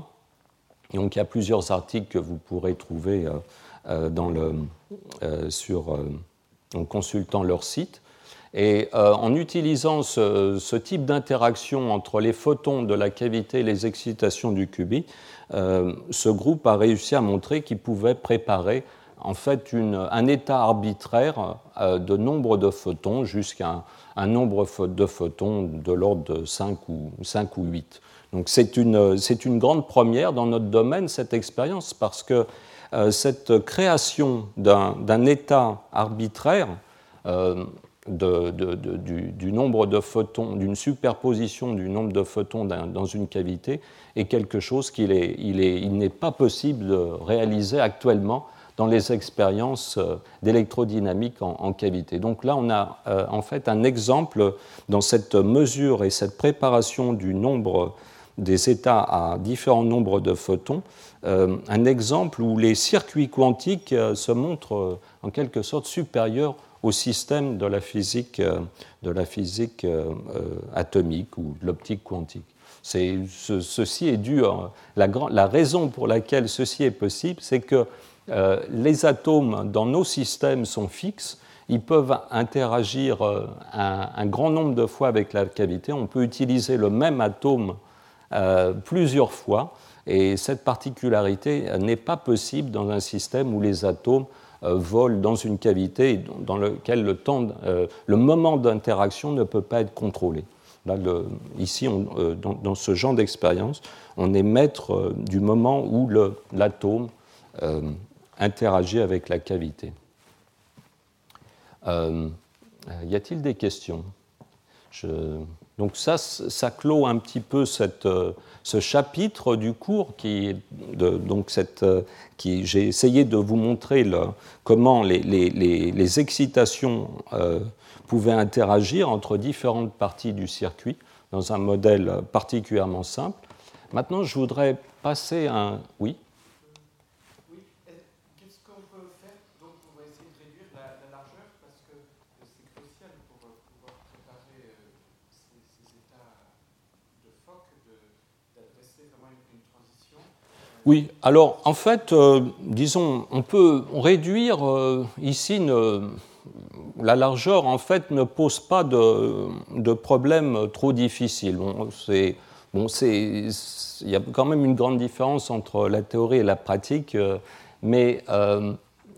B: Et donc, il y a plusieurs articles que vous pourrez trouver euh, euh, dans le, euh, sur... Euh, en consultant leur site. Et euh, en utilisant ce, ce type d'interaction entre les photons de la cavité et les excitations du qubit, euh, ce groupe a réussi à montrer qu'il pouvait préparer en fait une, un état arbitraire euh, de nombre de photons jusqu'à un, un nombre de photons de l'ordre de cinq ou, cinq ou huit. Donc c'est une, c'est une grande première dans notre domaine, cette expérience, parce que cette création d'un, d'un état arbitraire euh, de, de, de, du, du nombre de photons, d'une superposition du nombre de photons dans une cavité est quelque chose qu'il est, il est, il n'est pas possible de réaliser actuellement dans les expériences d'électrodynamique en, en cavité. Donc là, on a euh, en fait un exemple dans cette mesure et cette préparation du nombre des états à différents nombres de photons, euh, un exemple où les circuits quantiques euh, se montrent euh, en quelque sorte supérieurs au système de la physique, euh, de la physique euh, euh, atomique ou de l'optique quantique. C'est, ce, ceci est dû à la, la raison pour laquelle ceci est possible, c'est que euh, les atomes dans nos systèmes sont fixes. Ils peuvent interagir euh, un, un grand nombre de fois avec la cavité. On peut utiliser le même atome Euh, plusieurs fois, et cette particularité n'est pas possible dans un système où les atomes euh, volent dans une cavité dans lequel le, temps, euh, le moment d'interaction ne peut pas être contrôlé. Là, le, ici, on, euh, dans, dans ce genre d'expérience, on est maître euh, du moment où le, l'atome euh, interagit avec la cavité. Euh, y a-t-il des questions ? Je... Donc ça, ça clôt un petit peu cette, ce chapitre du cours qui, de, donc cette, qui j'ai essayé de vous montrer le, comment les, les, les, les excitations euh, pouvaient interagir entre différentes parties du circuit dans un modèle particulièrement simple. Maintenant, je voudrais passer à un... Oui ? Oui, alors en fait, euh, disons, on peut réduire euh, ici, ne, la largeur en fait ne pose pas de, de problème trop difficile. Bon, c'est, bon, c'est, il y a quand même une grande différence entre la théorie et la pratique, euh, mais euh,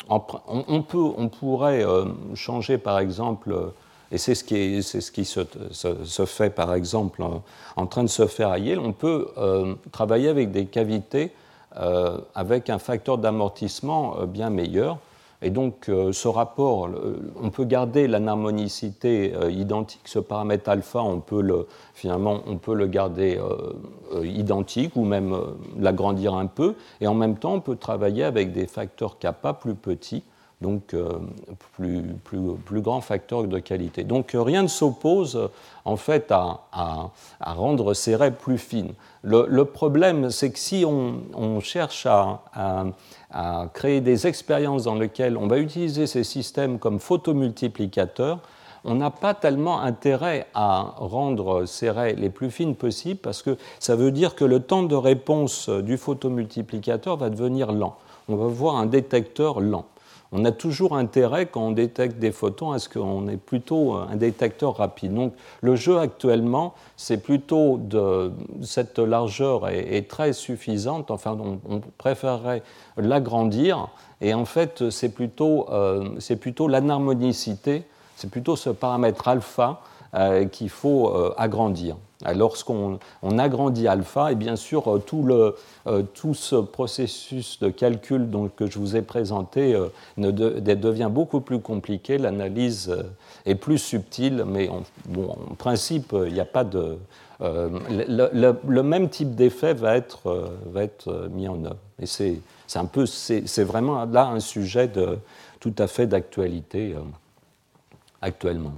B: on, on, peut, on pourrait euh, changer, par exemple, euh, et c'est ce qui, est, c'est ce qui se, se, se fait, par exemple, en, en train de se faire à Yale, on peut euh, travailler avec des cavités euh, avec un facteur d'amortissement euh, bien meilleur. Et donc, euh, ce rapport, euh, on peut garder l'anharmonicité euh, identique. Ce paramètre alpha, on peut le, finalement, on peut le garder euh, euh, identique ou même euh, l'agrandir un peu. Et en même temps, on peut travailler avec des facteurs kappa plus petits, donc euh, plus, plus, plus grands facteurs de qualité. Donc, euh, rien ne s'oppose, euh, en fait, à, à, à rendre ces raies plus fines. Le, le problème, c'est que si on, on cherche à, à à créer des expériences dans lesquelles on va utiliser ces systèmes comme photomultiplicateurs, on n'a pas tellement intérêt à rendre ces raies les plus fines possibles parce que ça veut dire que le temps de réponse du photomultiplicateur va devenir lent. On va voir un détecteur lent. On a toujours intérêt, quand on détecte des photons, à ce qu'on ait plutôt un détecteur rapide. Donc, le jeu actuellement, c'est plutôt de cette largeur est, est très suffisante. Enfin, on, on préférerait l'agrandir. Et en fait, c'est plutôt, euh, c'est plutôt l'anharmonicité, c'est plutôt ce paramètre alpha euh, qu'il faut euh, agrandir. Lorsqu'on on agrandit alpha, et bien sûr, tout, le, euh, tout ce processus de calcul donc, que je vous ai présenté euh, ne de, de, devient beaucoup plus compliqué, l'analyse euh, est plus subtile, mais en, bon, en principe, il n'y a pas de... Euh, le, le, le même type d'effet va être, euh, va être mis en œuvre. Et c'est, c'est, un peu, c'est, c'est vraiment là un sujet de, tout à fait d'actualité euh, actuellement.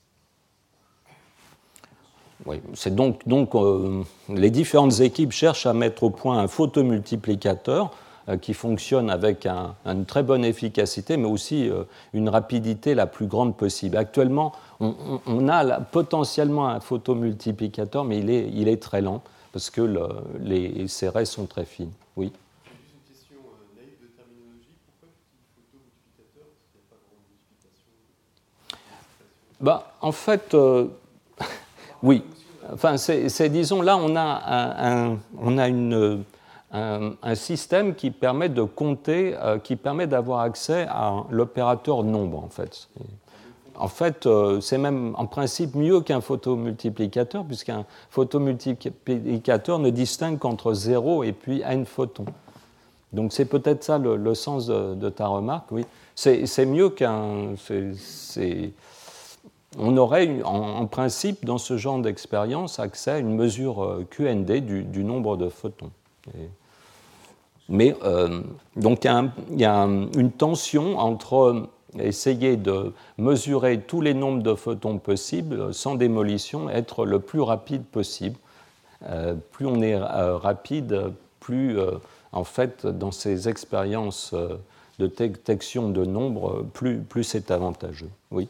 B: Oui, c'est donc, donc euh, les différentes équipes cherchent à mettre au point un photomultiplicateur euh, qui fonctionne avec un, une très bonne efficacité, mais aussi euh, une rapidité la plus grande possible. Actuellement, on, on, on a là, potentiellement un photomultiplicateur, mais il est, il est très lent parce que le, les, ces raies sont très fines. Oui.
C: J'ai juste une question euh, naïve de terminologie. Pourquoi tu dis photomultiplicateur? Parce qu'il n'y a pas vraiment d'ultiplication.
B: Bah, en fait, euh, oui. Enfin, c'est, c'est, disons, là, on a, un, un, on a une, un, un système qui permet de compter, euh, qui permet d'avoir accès à l'opérateur nombre, en fait. En fait, euh, c'est même en principe mieux qu'un photomultiplicateur, puisqu'un photomultiplicateur ne distingue qu'entre zéro et puis n photons. Donc, c'est peut-être ça le, le sens de, de ta remarque, oui. C'est, c'est mieux qu'un... C'est, c'est, on aurait, en, en principe, dans ce genre d'expérience, accès à une mesure Q N D du, du nombre de photons. Et, mais, euh, donc, il y, a un, il y a une tension entre essayer de mesurer tous les nombres de photons possibles sans démolition, être le plus rapide possible. Euh, plus on est euh, rapide, plus, euh, en fait, dans ces expériences de détection de nombres, plus, plus c'est avantageux. Oui.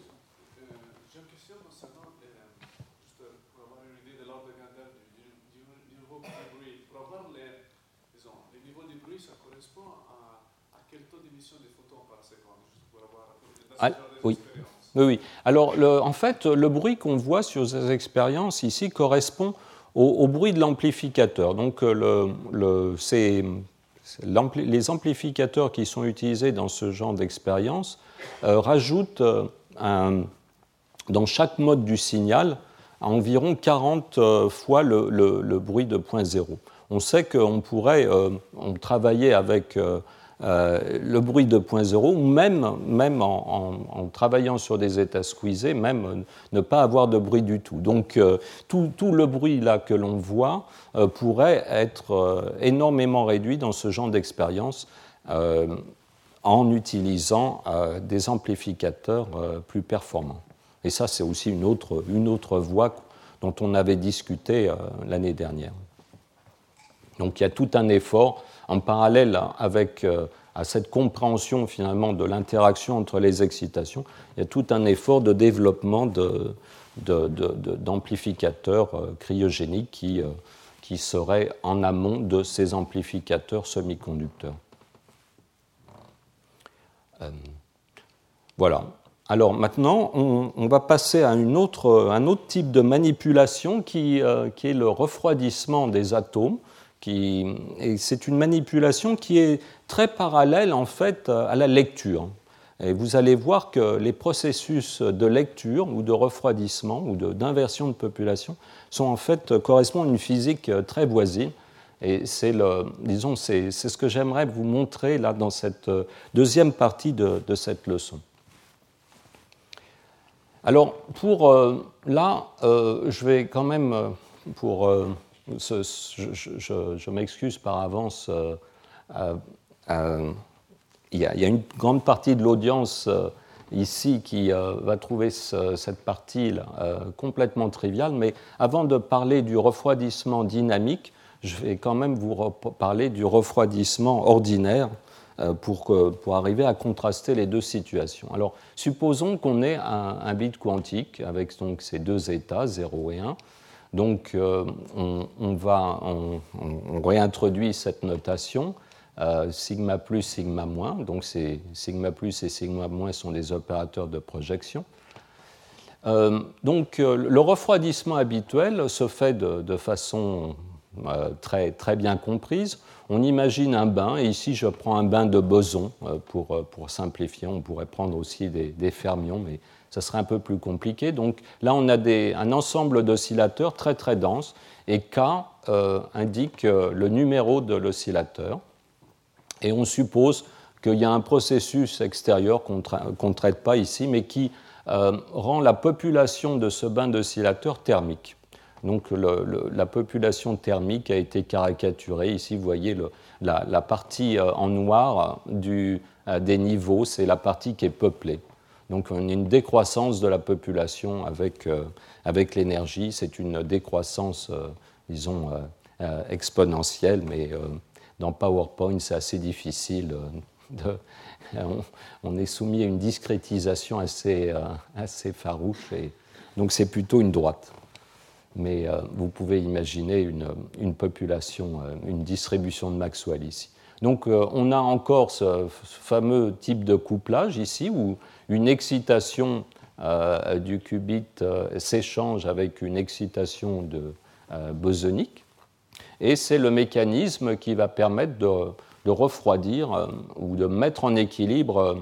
B: Ah, oui. oui, oui. Alors, le, en fait, le bruit qu'on voit sur ces expériences ici correspond au, au bruit de l'amplificateur. Donc, le, le, c'est, c'est l'ampli, les amplificateurs qui sont utilisés dans ce genre d'expérience euh, rajoutent euh, un, dans chaque mode du signal environ quarante euh, fois le, le, le bruit de point zéro. On sait qu'on pourrait euh, on travailler avec... Euh, Euh, le bruit de point zéro, ou même, même en, en, en travaillant sur des états squeezés, même euh, ne pas avoir de bruit du tout. Donc euh, tout, tout le bruit là que l'on voit euh, pourrait être euh, énormément réduit dans ce genre d'expérience euh, en utilisant euh, des amplificateurs euh, plus performants. Et ça, c'est aussi une autre, une autre voie dont on avait discuté euh, l'année dernière. Donc il y a tout un effort en parallèle avec euh, à cette compréhension finalement de l'interaction entre les excitations, il y a tout un effort de développement de, de, de, de, d'amplificateurs euh, cryogéniques qui, euh, qui seraient en amont de ces amplificateurs semi-conducteurs. Euh, voilà. Alors maintenant, on, on va passer à une autre, un autre type de manipulation qui, euh, qui est le refroidissement des atomes, qui, et c'est une manipulation qui est très parallèle en fait à la lecture. Et vous allez voir que les processus de lecture ou de refroidissement ou de, d'inversion de population sont en fait correspondent à une physique très voisine. Et c'est le, disons, c'est, c'est ce que j'aimerais vous montrer là dans cette deuxième partie de, de cette leçon. Alors pour euh, là, euh, je vais quand même pour euh, ce, je, je, je m'excuse par avance. Euh, euh, euh, il, y a, il y a une grande partie de l'audience euh, ici qui euh, va trouver ce, cette partie-là euh, complètement triviale. Mais avant de parler du refroidissement dynamique, je vais quand même vous parler du refroidissement ordinaire euh, pour, que, pour arriver à contraster les deux situations. Alors, supposons qu'on ait un, un bit quantique avec donc, ces deux états, zéro et un. Donc, euh, on, on, va, on, on réintroduit cette notation, euh, sigma plus, sigma moins. Donc, c'est, sigma plus et sigma moins sont des opérateurs de projection. Euh, donc, euh, le refroidissement habituel se fait de, de façon euh, très, très bien comprise. On imagine un bain, et ici, je prends un bain de boson euh, pour, pour simplifier. On pourrait prendre aussi des, des fermions, mais ça serait un peu plus compliqué. Donc là, on a des, un ensemble d'oscillateurs très très dense, et K euh, indique euh, le numéro de l'oscillateur. Et on suppose qu'il y a un processus extérieur qu'on ne traite pas ici, mais qui euh, rend la population de ce bain d'oscillateurs thermique. Donc le, le, la population thermique a été caricaturée. Ici, vous voyez le, la, la partie euh, en noir du, euh, des niveaux, c'est la partie qui est peuplée. Donc on a une décroissance de la population avec, euh, avec l'énergie. C'est une décroissance, euh, disons, euh, euh, exponentielle, mais euh, dans PowerPoint, c'est assez difficile. Euh, de, on, on est soumis à une discrétisation assez, euh, assez farouche, et donc c'est plutôt une droite. Mais euh, vous pouvez imaginer une, une population, euh, une distribution de Maxwell ici. Donc euh, on a encore ce, ce fameux type de couplage ici, où une excitation euh, du qubit euh, s'échange avec une excitation de, euh, bosonique. Et c'est le mécanisme qui va permettre de, de refroidir euh, ou de mettre en équilibre euh,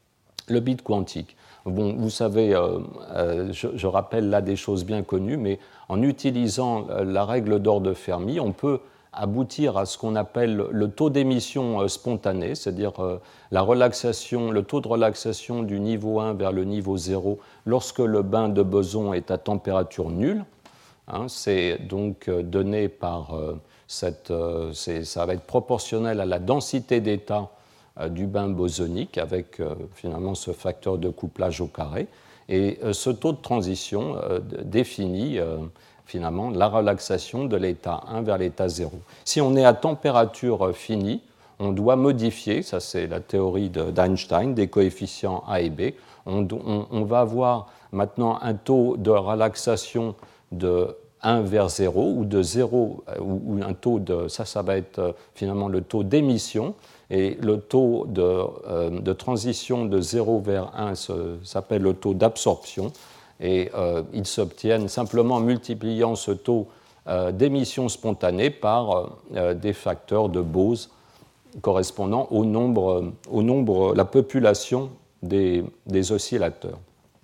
B: le bit quantique. Bon, vous savez, euh, euh, je, je rappelle là des choses bien connues, mais en utilisant la règle d'or de Fermi, on peut aboutir à ce qu'on appelle le taux d'émission euh, spontané, c'est-à-dire euh, la relaxation, le taux de relaxation du niveau un vers le niveau zéro lorsque le bain de boson est à température nulle. Hein, c'est donc euh, donné par euh, cette, euh, c'est, ça va être proportionnel à la densité d'état euh, du bain bosonique avec euh, finalement ce facteur de couplage au carré. Et euh, ce taux de transition euh, définit euh, finalement la relaxation de l'état un vers l'état zéro. Si on est à température finie, on doit modifier, ça c'est la théorie de, d'Einstein, des coefficients A et B. On, on, on va avoir maintenant un taux de relaxation de un vers zéro ou de zéro, ou, ou un taux de, ça, ça va être euh, finalement le taux d'émission, et le taux de, euh, de transition de zéro vers un se, s'appelle le taux d'absorption, et euh, ils s'obtiennent simplement en multipliant ce taux euh, d'émission spontanée par euh, des facteurs de Bose correspondant au nombre, au nombre la population des, des oscillateurs.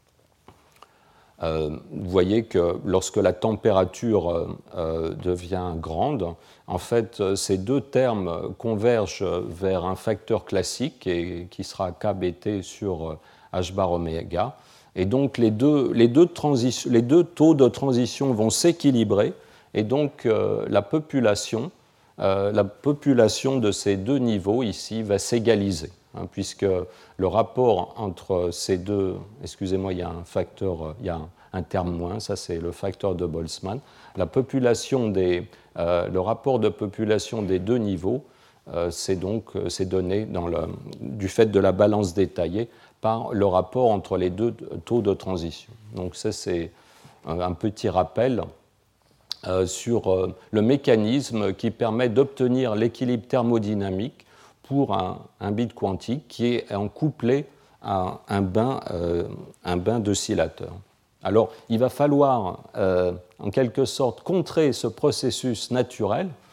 B: Euh, vous voyez que lorsque la température euh, devient grande, en fait, ces deux termes convergent vers un facteur classique et, qui sera K B T sur H bar oméga. Et donc, les deux, les deux, transi- les deux taux de transition vont s'équilibrer, et donc euh, la population, euh, la population de ces deux niveaux ici va s'égaliser. Hein, puisque le rapport entre ces deux, excusez-moi, il y a un facteur, il y a un, un terme moins, ça c'est le facteur de Boltzmann, la population des, euh, le rapport de population des deux niveaux, euh, c'est donc c'est donné dans le, du fait de la balance détaillée par le rapport entre les deux taux de transition. Donc ça c'est un, un petit rappel euh, sur euh, le mécanisme qui permet d'obtenir l'équilibre thermodynamique pour un, un bit quantique qui est en couplé à un bain, euh, un bain d'oscillateur. Alors, il va falloir, euh, en quelque sorte, contrer ce processus naturel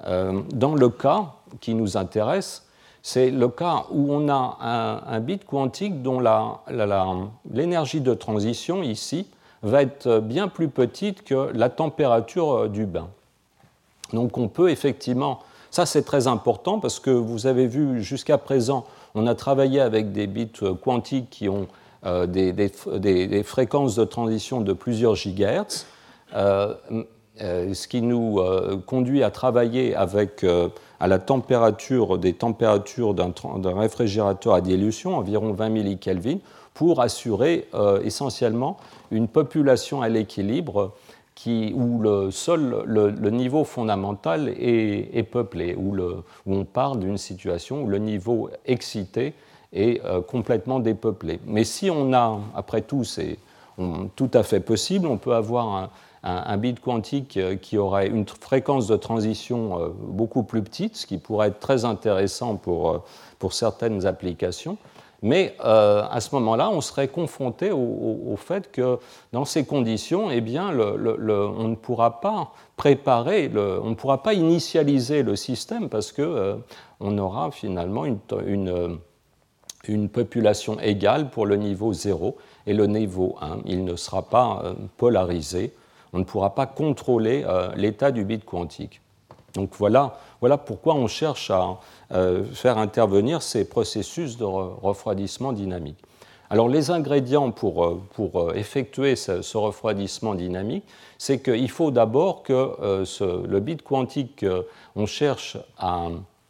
B: Euh, dans le cas qui nous intéresse, c'est le cas où on a un, un bit quantique dont la, la, la, l'énergie de transition ici va être bien plus petite que la température du bain. Donc on peut effectivement, ça c'est très important parce que vous avez vu jusqu'à présent, on a travaillé avec des bits quantiques qui ont euh, des, des, des, des fréquences de transition de plusieurs gigahertz, euh, euh, ce qui nous euh, conduit à travailler avec, euh, à la température, des températures d'un, d'un réfrigérateur à dilution, environ vingt millikelvin, pour assurer euh, essentiellement une population à l'équilibre qui, où le, seul le, le niveau fondamental est, est peuplé, où, le, où on part d'une situation où le niveau excité est euh, complètement dépeuplé. Mais si on a, après tout, c'est on, tout à fait possible, on peut avoir un, un, un bit quantique qui aurait une fréquence de transition euh, beaucoup plus petite, ce qui pourrait être très intéressant pour, pour certaines applications. Mais euh, à ce moment-là, on serait confronté au, au, au fait que dans ces conditions, eh bien, le, le, le, on ne pourra pas préparer, le, on ne pourra pas initialiser le système parce qu'on euh, aura finalement une, une, une population égale pour le niveau zéro et le niveau un. Il ne sera pas euh, polarisé. On ne pourra pas contrôler euh, l'état du bit quantique. Donc voilà, voilà pourquoi on cherche à euh, faire intervenir ces processus de refroidissement dynamique. Alors les ingrédients pour, pour effectuer ce, ce refroidissement dynamique, c'est qu'il faut d'abord que euh, ce, le bit quantique qu'on cherche à,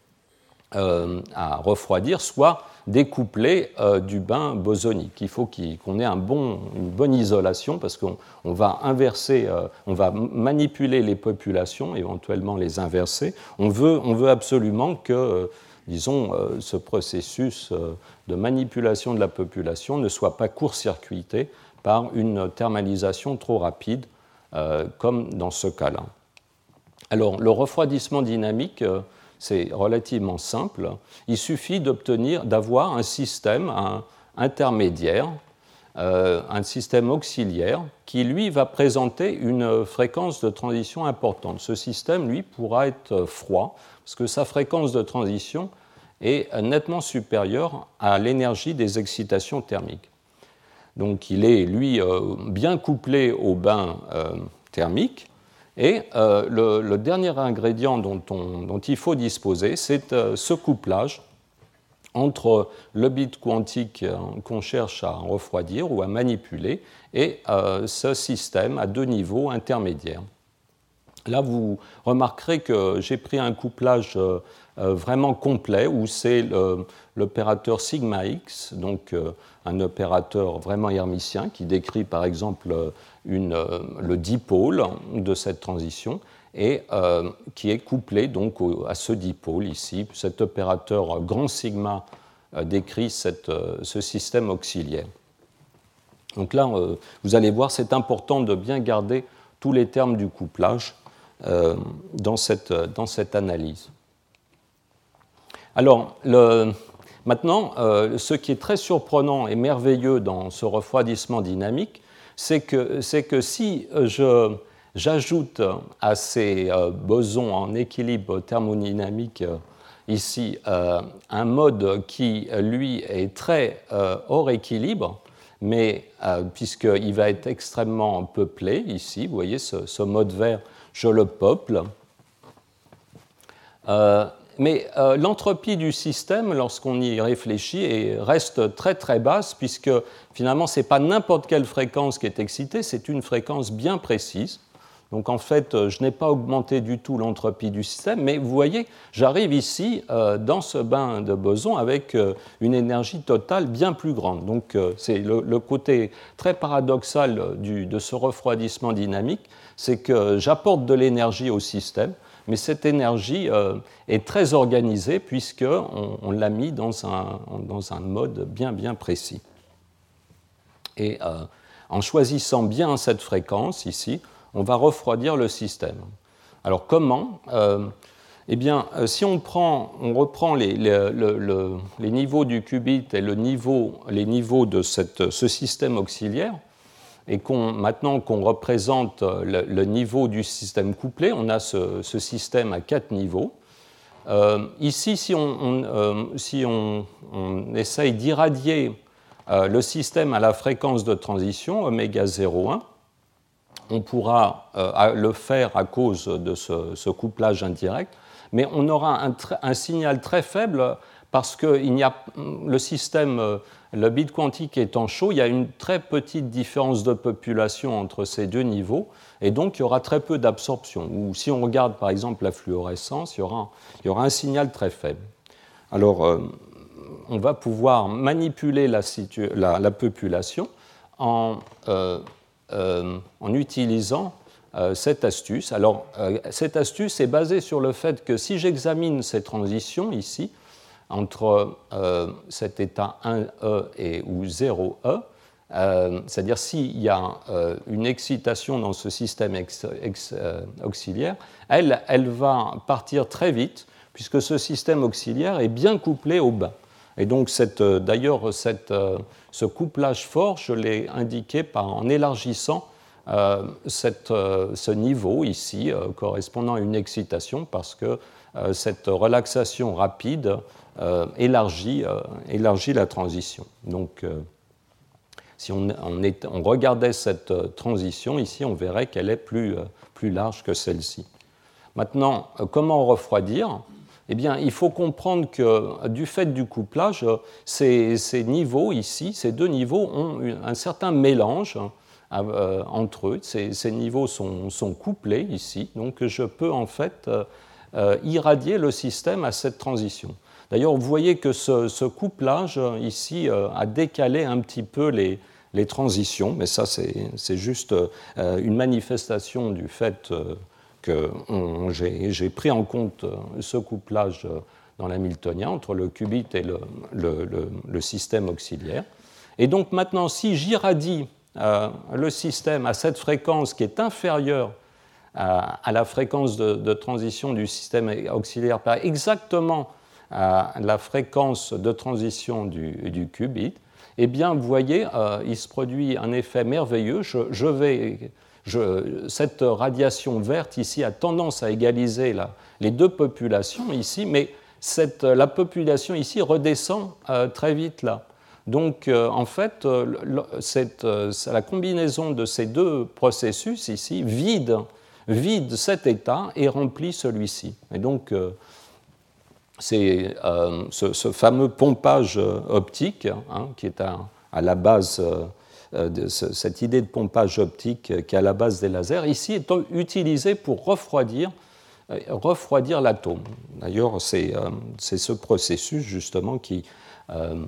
B: euh, à refroidir soit découplé euh, du bain bosonique. Il faut qu'il, qu'on ait un bon, une bonne isolation parce qu'on on va inverser, euh, on va manipuler les populations, éventuellement les inverser. On veut, on veut absolument que, euh, disons, euh, ce processus euh, de manipulation de la population ne soit pas court-circuité par une thermalisation trop rapide, euh, comme dans ce cas-là. Alors, le refroidissement dynamique, euh, c'est relativement simple. Il suffit d'obtenir, d'avoir un système un intermédiaire, euh, un système auxiliaire, qui, lui, va présenter une fréquence de transition importante. Ce système, lui, pourra être froid, parce que sa fréquence de transition est nettement supérieure à l'énergie des excitations thermiques. Donc, il est, lui, euh, bien couplé au bain euh, thermique. Et euh, le, le dernier ingrédient dont, on, dont il faut disposer, c'est euh, ce couplage entre le bit quantique euh, qu'on cherche à refroidir ou à manipuler et euh, ce système à deux niveaux intermédiaires. Là, vous remarquerez que j'ai pris un couplage euh, euh, vraiment complet où c'est le, l'opérateur sigma X, donc euh, un opérateur vraiment hermitien qui décrit par exemple une, euh, le dipôle de cette transition et euh, qui est couplé donc au, à ce dipôle ici. Cet opérateur grand sigma euh, décrit cette, euh, ce système auxiliaire. Donc là, euh, vous allez voir, c'est important de bien garder tous les termes du couplage euh, dans, cette, dans cette analyse. Alors, le, maintenant, euh, ce qui est très surprenant et merveilleux dans ce refroidissement dynamique, c'est que, c'est que si je, j'ajoute à ces euh, bosons en équilibre thermodynamique euh, ici euh, un mode qui, lui, est très euh, hors équilibre, mais euh, puisqu'il va être extrêmement peuplé ici, vous voyez ce, ce mode vert, je le peuple. Euh, Mais euh, l'entropie du système, lorsqu'on y réfléchit, est, reste très très basse, puisque finalement, ce n'est pas n'importe quelle fréquence qui est excitée, c'est une fréquence bien précise. Donc en fait, je n'ai pas augmenté du tout l'entropie du système, mais vous voyez, j'arrive ici euh, dans ce bain de boson avec euh, une énergie totale bien plus grande. Donc euh, c'est le, le côté très paradoxal du, de ce refroidissement dynamique, c'est que j'apporte de l'énergie au système, mais cette énergie euh, est très organisée puisqu'on on l'a mis dans un, dans un mode bien, bien précis. Et euh, en choisissant bien cette fréquence ici, on va refroidir le système. Alors comment euh, Eh bien, si on, prend, on reprend les, les, le, le, les niveaux du qubit et le niveau, les niveaux de cette, ce système auxiliaire, et qu'on, maintenant qu'on représente le, le niveau du système couplé, on a ce, ce système à quatre niveaux. Euh, ici, si on, on, euh, si on, on essaye d'irradier euh, le système à la fréquence de transition, oméga zéro virgule un, on pourra euh, le faire à cause de ce, ce couplage indirect, mais on aura un, un signal très faible parce que il y a, le système, le bit quantique étant chaud, il y a une très petite différence de population entre ces deux niveaux, et donc il y aura très peu d'absorption. Ou si on regarde par exemple la fluorescence, il y aura, il y aura un signal très faible. Alors, euh, on va pouvoir manipuler la, situ- la, la population en, euh, euh, en utilisant euh, cette astuce. Alors, euh, cette astuce est basée sur le fait que si j'examine ces transitions ici, entre euh, cet état un E et, ou zéro E, euh, c'est-à-dire s'il y a euh, une excitation dans ce système ex, ex, euh, auxiliaire, elle, elle va partir très vite, puisque ce système auxiliaire est bien couplé au bas. Et donc, cette, d'ailleurs, cette, euh, ce couplage fort, je l'ai indiqué par, en élargissant euh, cette, euh, ce niveau ici, euh, correspondant à une excitation, parce que euh, cette relaxation rapide euh, élargit, euh, élargit la transition. Donc, euh, si on, on, est, on regardait cette euh, transition ici, on verrait qu'elle est plus, euh, plus large que celle-ci. Maintenant, euh, comment refroidir ? Eh bien, il faut comprendre que du fait du couplage, ces, ces niveaux ici, ces deux niveaux ont un certain mélange euh, entre eux. Ces, ces niveaux sont, sont couplés ici, donc je peux en fait euh, irradier le système à cette transition. D'ailleurs, vous voyez que ce, ce couplage ici euh, a décalé un petit peu les, les transitions, mais ça c'est, c'est juste euh, une manifestation du fait euh, que on, j'ai, j'ai pris en compte ce couplage dans l'hamiltonien entre le qubit et le, le, le, le système auxiliaire. Et donc maintenant, si j'irradie euh, le système à cette fréquence qui est inférieure à, à la fréquence de, de transition du système auxiliaire par exactement à la fréquence de transition du, du qubit, eh bien, vous voyez, euh, il se produit un effet merveilleux. Je, je vais... Je, cette radiation verte ici a tendance à égaliser la, les deux populations ici, mais cette, la population ici redescend euh, très vite là. Donc euh, en fait, euh, cette, euh, la combinaison de ces deux processus ici vide, vide cet état et remplit celui-ci. Et donc euh, c'est euh, ce, ce fameux pompage optique hein, qui est à, à la base euh, de cette idée de pompage optique qui est à la base des lasers, ici est utilisée pour refroidir, refroidir l'atome. D'ailleurs, c'est, c'est ce processus justement qui, euh,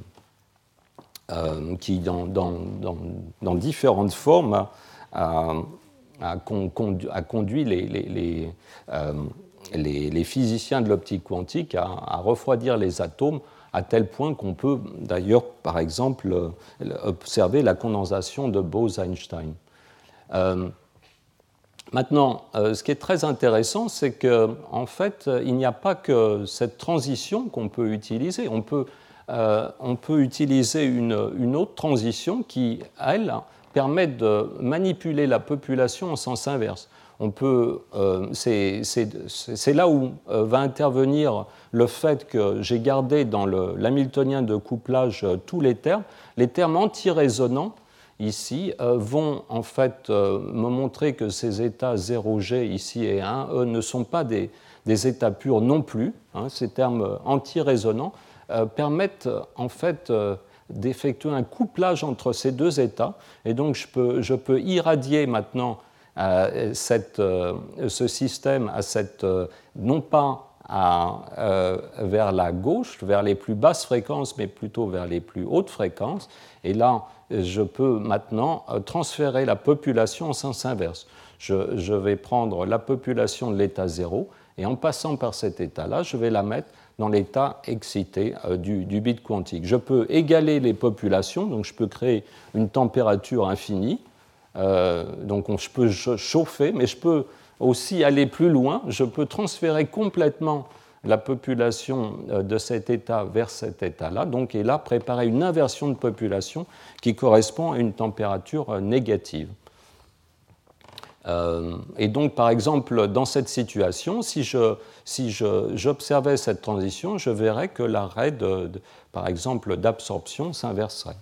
B: euh, qui dans, dans, dans, dans différentes formes, a, a, conduit, a conduit les, les, les, euh, les, les physiciens de l'optique quantique à, à refroidir les atomes à tel point qu'on peut d'ailleurs, par exemple, observer la condensation de Bose-Einstein. Euh, maintenant, euh, ce qui est très intéressant, c'est qu'en en fait, il n'y a pas que cette transition qu'on peut utiliser. On peut, euh, on peut utiliser une, une autre transition qui, elle, permet de manipuler la population en sens inverse. On peut, euh, c'est, c'est, c'est là où euh, va intervenir le fait que j'ai gardé dans le, l'hamiltonien de couplage euh, tous les termes. Les termes antirésonants, ici, euh, vont en fait euh, me montrer que ces états zéro G, ici et un, eux, ne sont pas des, des états purs non plus. Hein. Ces termes antirésonants euh, permettent en fait euh, d'effectuer un couplage entre ces deux états. Et donc, je peux, je peux irradier maintenant Euh, cette, euh, ce système à cette, euh, non pas à, euh, vers la gauche, vers les plus basses fréquences, mais plutôt vers les plus hautes fréquences. Et là, je peux maintenant euh, transférer la population en sens inverse. Je, je vais prendre la population de l'état zéro, et en passant par cet état-là, je vais la mettre dans l'état excité euh, du, du bit quantique. Je peux égaler les populations, donc je peux créer une température infinie. Euh, donc on, je peux chauffer, mais je peux aussi aller plus loin. Je peux transférer complètement la population de cet état vers cet état-là, donc, et là, préparer une inversion de population qui correspond à une température négative. Euh, et donc, par exemple, dans cette situation, si, je, si je, j'observais cette transition, je verrais que l'arrêt, de, de, par exemple, d'absorption s'inverserait.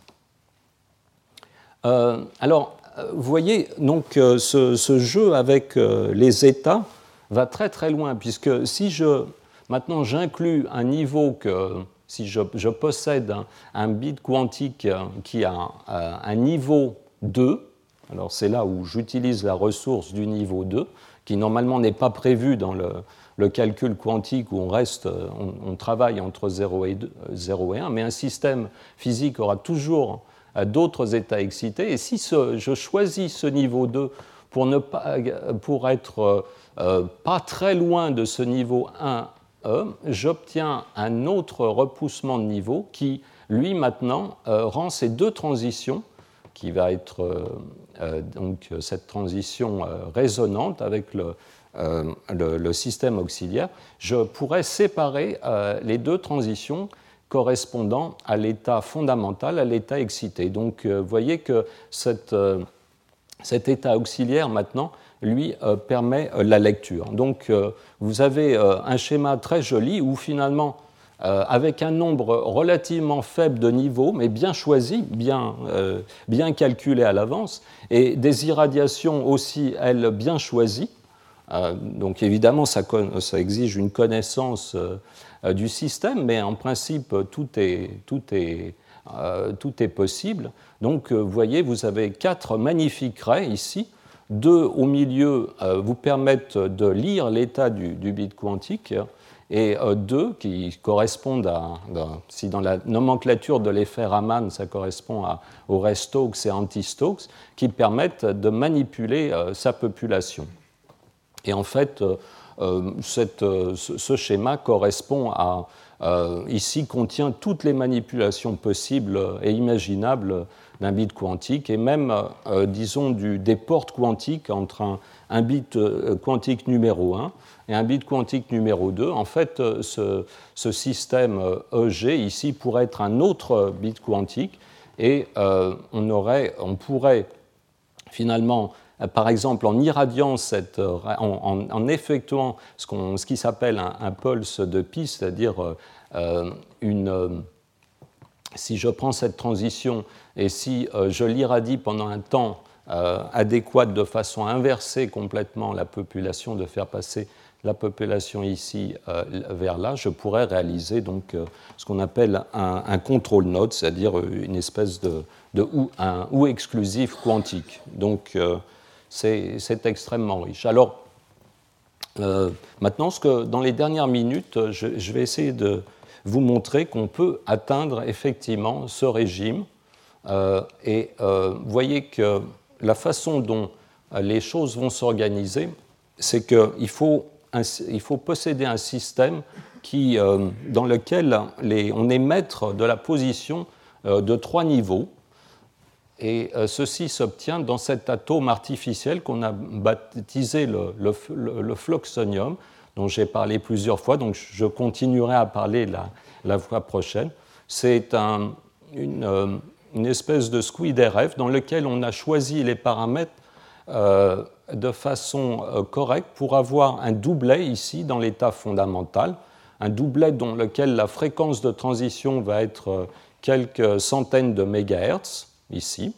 B: Euh, alors, vous voyez, donc, euh, ce, ce jeu avec euh, les états va très très loin, puisque si je, maintenant j'inclus un niveau que, si je, je possède un, un bit quantique qui a un, un niveau deux, alors c'est là où j'utilise la ressource du niveau deux, qui normalement n'est pas prévue dans le, le calcul quantique où on reste, on, on travaille entre zéro et, deux, zéro et un, mais un système physique aura toujours d'autres états excités. Et si ce, je choisis ce niveau deux pour, ne pas, pour être euh, pas très loin de ce niveau un E, j'obtiens un autre repoussement de niveau qui, lui, maintenant, euh, rend ces deux transitions, qui va être euh, euh, donc cette transition euh, résonante avec le, euh, le, le système auxiliaire, je pourrais séparer euh, les deux transitions correspondant à l'état fondamental, à l'état excité. Donc, vous voyez que cette, euh, cet état auxiliaire, maintenant, lui, euh, permet euh, la lecture. Donc, euh, vous avez euh, un schéma très joli où, finalement, euh, avec un nombre relativement faible de niveaux, mais bien choisi, bien, euh, bien calculé à l'avance, et des irradiations aussi, elles, bien choisies. Euh, donc, évidemment, ça, ça exige une connaissance euh, du système, mais en principe, tout est, tout est, euh, tout est possible. Donc, vous voyez, vous avez quatre magnifiques raies ici. Deux au milieu euh, vous permettent de lire l'état du, du bit quantique, et euh, deux qui correspondent à, à, si dans la nomenclature de l'effet Raman, ça correspond à, aux rais Stokes et anti-Stokes, qui permettent de manipuler euh, sa population. Et en fait, euh, Euh, cette, euh, ce schéma correspond à, euh, ici, contient toutes les manipulations possibles et imaginables d'un bit quantique, et même, euh, disons, du, des portes quantiques entre un, un bit quantique numéro un et un bit quantique numéro deux. En fait, ce, ce système E G, ici, pourrait être un autre bit quantique, et euh, on, aurait, on pourrait, finalement, par exemple, en irradiant cette, en, en, en effectuant ce, qu'on, ce qui s'appelle un, un pulse de pi, c'est-à-dire euh, une, euh, si je prends cette transition et si euh, je l'irradie pendant un temps euh, adéquat de façon à inverser complètement la population, de faire passer la population ici euh, vers là, je pourrais réaliser donc euh, ce qu'on appelle un, un control node, c'est-à-dire une espèce de, de ou, un ou exclusif quantique. Donc, euh, C'est, c'est extrêmement riche. Alors, euh, maintenant, ce que, dans les dernières minutes, je, je vais essayer de vous montrer qu'on peut atteindre effectivement ce régime. Euh, et euh, vous voyez que la façon dont les choses vont s'organiser, c'est qu'il faut, un, il faut posséder un système qui, euh, dans lequel les, on est maître de la position euh, de trois niveaux. Et euh, ceci s'obtient dans cet atome artificiel qu'on a baptisé le, le, le, le fluxonium, dont j'ai parlé plusieurs fois, donc je continuerai à parler la, la fois prochaine. C'est un, une, euh, une espèce de squid R F dans lequel on a choisi les paramètres euh, de façon euh, correcte pour avoir un doublet ici dans l'état fondamental, un doublet dans lequel la fréquence de transition va être euh, quelques centaines de mégahertz, ici.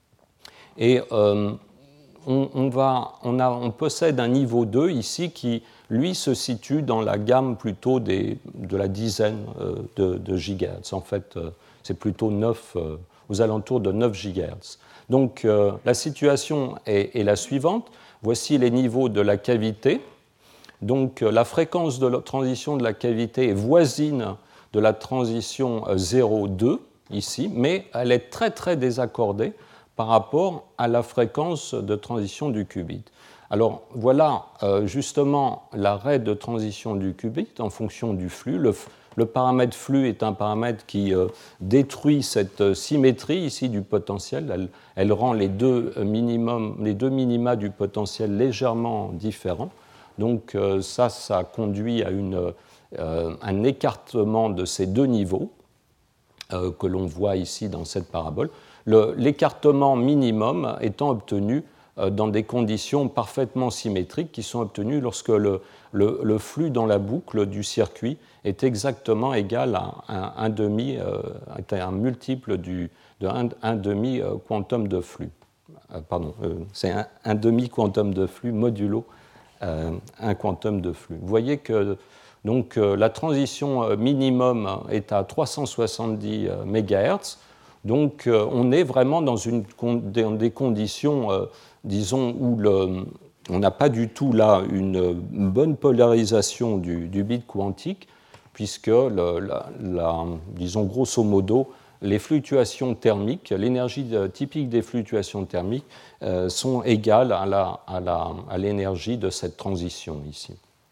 B: Et euh, on, on, va, on, a, on possède un niveau deux ici qui, lui, se situe dans la gamme plutôt des, de la dizaine euh, de, de gigahertz. En fait, euh, c'est plutôt neuf, euh, aux alentours de neuf gigahertz. Donc, euh, la situation est, est la suivante. Voici les niveaux de la cavité. Donc, euh, la fréquence de la transition de la cavité est voisine de la transition euh, zéro deux, ici, mais elle est très très désaccordée par rapport à la fréquence de transition du qubit. Alors voilà euh, justement l'arrêt de transition du qubit en fonction du flux. Le, le paramètre flux est un paramètre qui euh, détruit cette symétrie ici du potentiel. Elle, elle rend les deux, minimum, les deux minima du potentiel légèrement différents. Donc euh, ça, ça conduit à une, euh, un écartement de ces deux niveaux euh, que l'on voit ici dans cette parabole. Le, l'écartement minimum étant obtenu euh, dans des conditions parfaitement symétriques qui sont obtenues lorsque le, le, le flux dans la boucle du circuit est exactement égal à un, un demi, euh, un multiple du, de un, un demi euh, quantum de flux. Euh, pardon, euh, c'est un, un demi quantum de flux modulo euh, un quantum de flux. Vous voyez que donc, euh, la transition minimum est à trois cent soixante-dix mégahertz. Donc euh, on est vraiment dans, une, dans des conditions, euh, disons, où le, on n'a pas du tout là une bonne polarisation du, du bit quantique, puisque, le, la, la, disons, grosso modo, les fluctuations thermiques, l'énergie typique des fluctuations thermiques euh, sont égales à, la, à, la, à l'énergie de cette transition ici.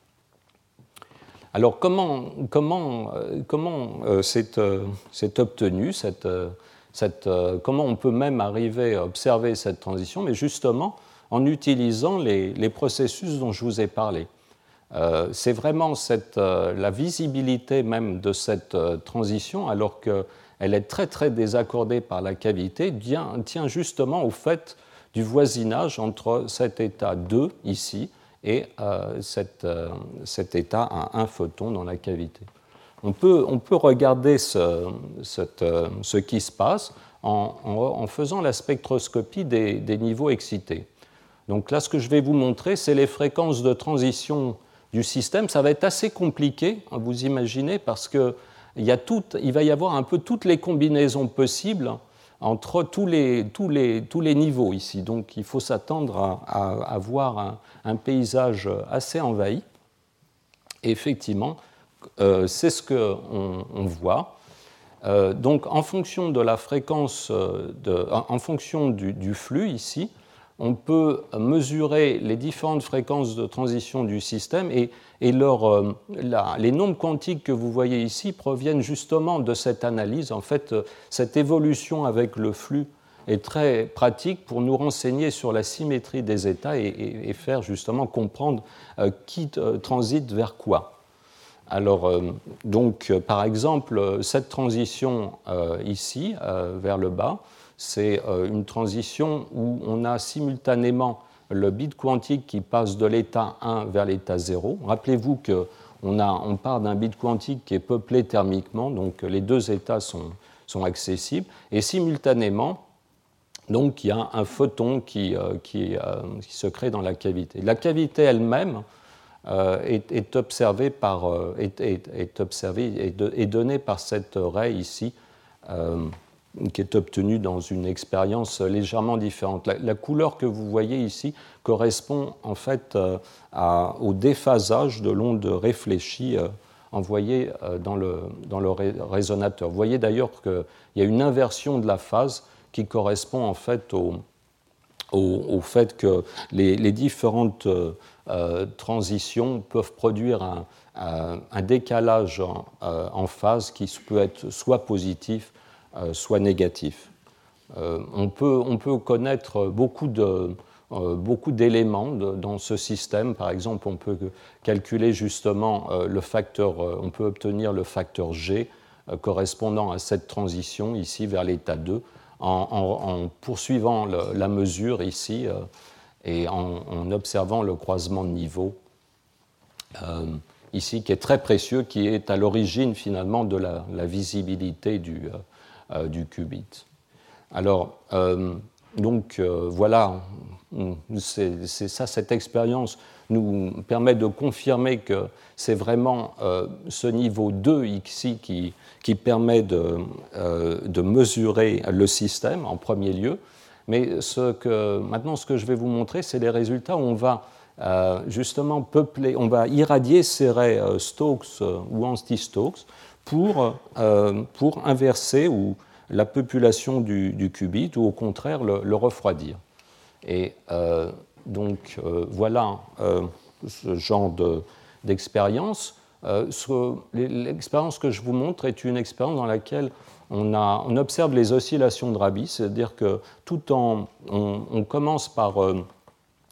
B: Alors comment, comment, comment euh, c'est, euh, c'est obtenu cette, cette, euh, comment on peut même arriver à observer cette transition? Mais justement en utilisant les, les processus dont je vous ai parlé. Euh, c'est vraiment cette, euh, la visibilité même de cette euh, transition, alors qu'elle est très très désaccordée par la cavité, tient, tient justement au fait du voisinage entre cet état deux ici et euh, cette, euh, cet état à un photon dans la cavité. On peut, on peut regarder ce, cette, euh, ce qui se passe en, en, en faisant la spectroscopie des, des niveaux excités. Donc là, ce que je vais vous montrer, c'est les fréquences de transition du système. Ça va être assez compliqué, vous imaginez, parce qu'il y a tout, il va y avoir un peu toutes les combinaisons possibles entre tous les, tous les, tous les niveaux ici. Donc il faut s'attendre à, à, à voir un, un paysage assez envahi. Et effectivement, euh, c'est ce qu'on on voit. Euh, donc en fonction de la fréquence, de, en fonction du, du flux ici, on peut mesurer les différentes fréquences de transition du système et, et leur, euh, la, les nombres quantiques que vous voyez ici proviennent justement de cette analyse. En fait, cette évolution avec le flux est très pratique pour nous renseigner sur la symétrie des états et, et, et faire justement comprendre euh, qui euh, transite vers quoi. Alors, euh, donc, euh, par exemple, cette transition euh, ici, euh, vers le bas, c'est une transition où on a simultanément le bit quantique qui passe de l'état un vers l'état zéro. Rappelez-vous qu'on a, on part d'un bit quantique qui est peuplé thermiquement, donc les deux états sont, sont accessibles. Et simultanément, donc, il y a un photon qui, qui, qui se crée dans la cavité. La cavité elle-même euh, est, est observée, par, est, est, est observée et, de, est donnée par cette raie ici, euh, qui est obtenue dans une expérience légèrement différente. La, la couleur que vous voyez ici correspond en fait euh, à, au déphasage de l'onde réfléchie euh, envoyée euh, dans, le, dans le ré, résonateur. Vous voyez d'ailleurs qu'il y a une inversion de la phase qui correspond en fait au, au, au fait que les, les différentes euh, transitions peuvent produire un, un, un décalage en, euh, en phase qui peut être soit positif, soit négatif. Euh, on, peut, on peut connaître beaucoup, de, euh, beaucoup d'éléments de, dans ce système. Par exemple, on peut calculer justement euh, le facteur, euh, on peut obtenir le facteur G euh, correspondant à cette transition ici vers l'état deux en, en, en poursuivant le, la mesure ici euh, et en, en observant le croisement de niveau euh, ici qui est très précieux, qui est à l'origine finalement de la, la visibilité du euh, Euh, du qubit. Alors, euh, donc euh, voilà, c'est, c'est ça, cette expérience nous permet de confirmer que c'est vraiment euh, ce niveau deux ici qui, qui permet de, euh, de mesurer le système en premier lieu. Mais ce que, maintenant, ce que je vais vous montrer, c'est les résultats où on va euh, justement peupler, on va irradier ces raies euh, Stokes euh, ou anti-Stokes pour, euh, pour inverser ou la population du, du qubit ou au contraire le, le refroidir. Et euh, donc euh, voilà euh, ce genre de, d'expérience. Euh, ce, l'expérience que je vous montre est une expérience dans laquelle on, a, on observe les oscillations de Rabi, c'est-à-dire que tout en, on, on commence par euh,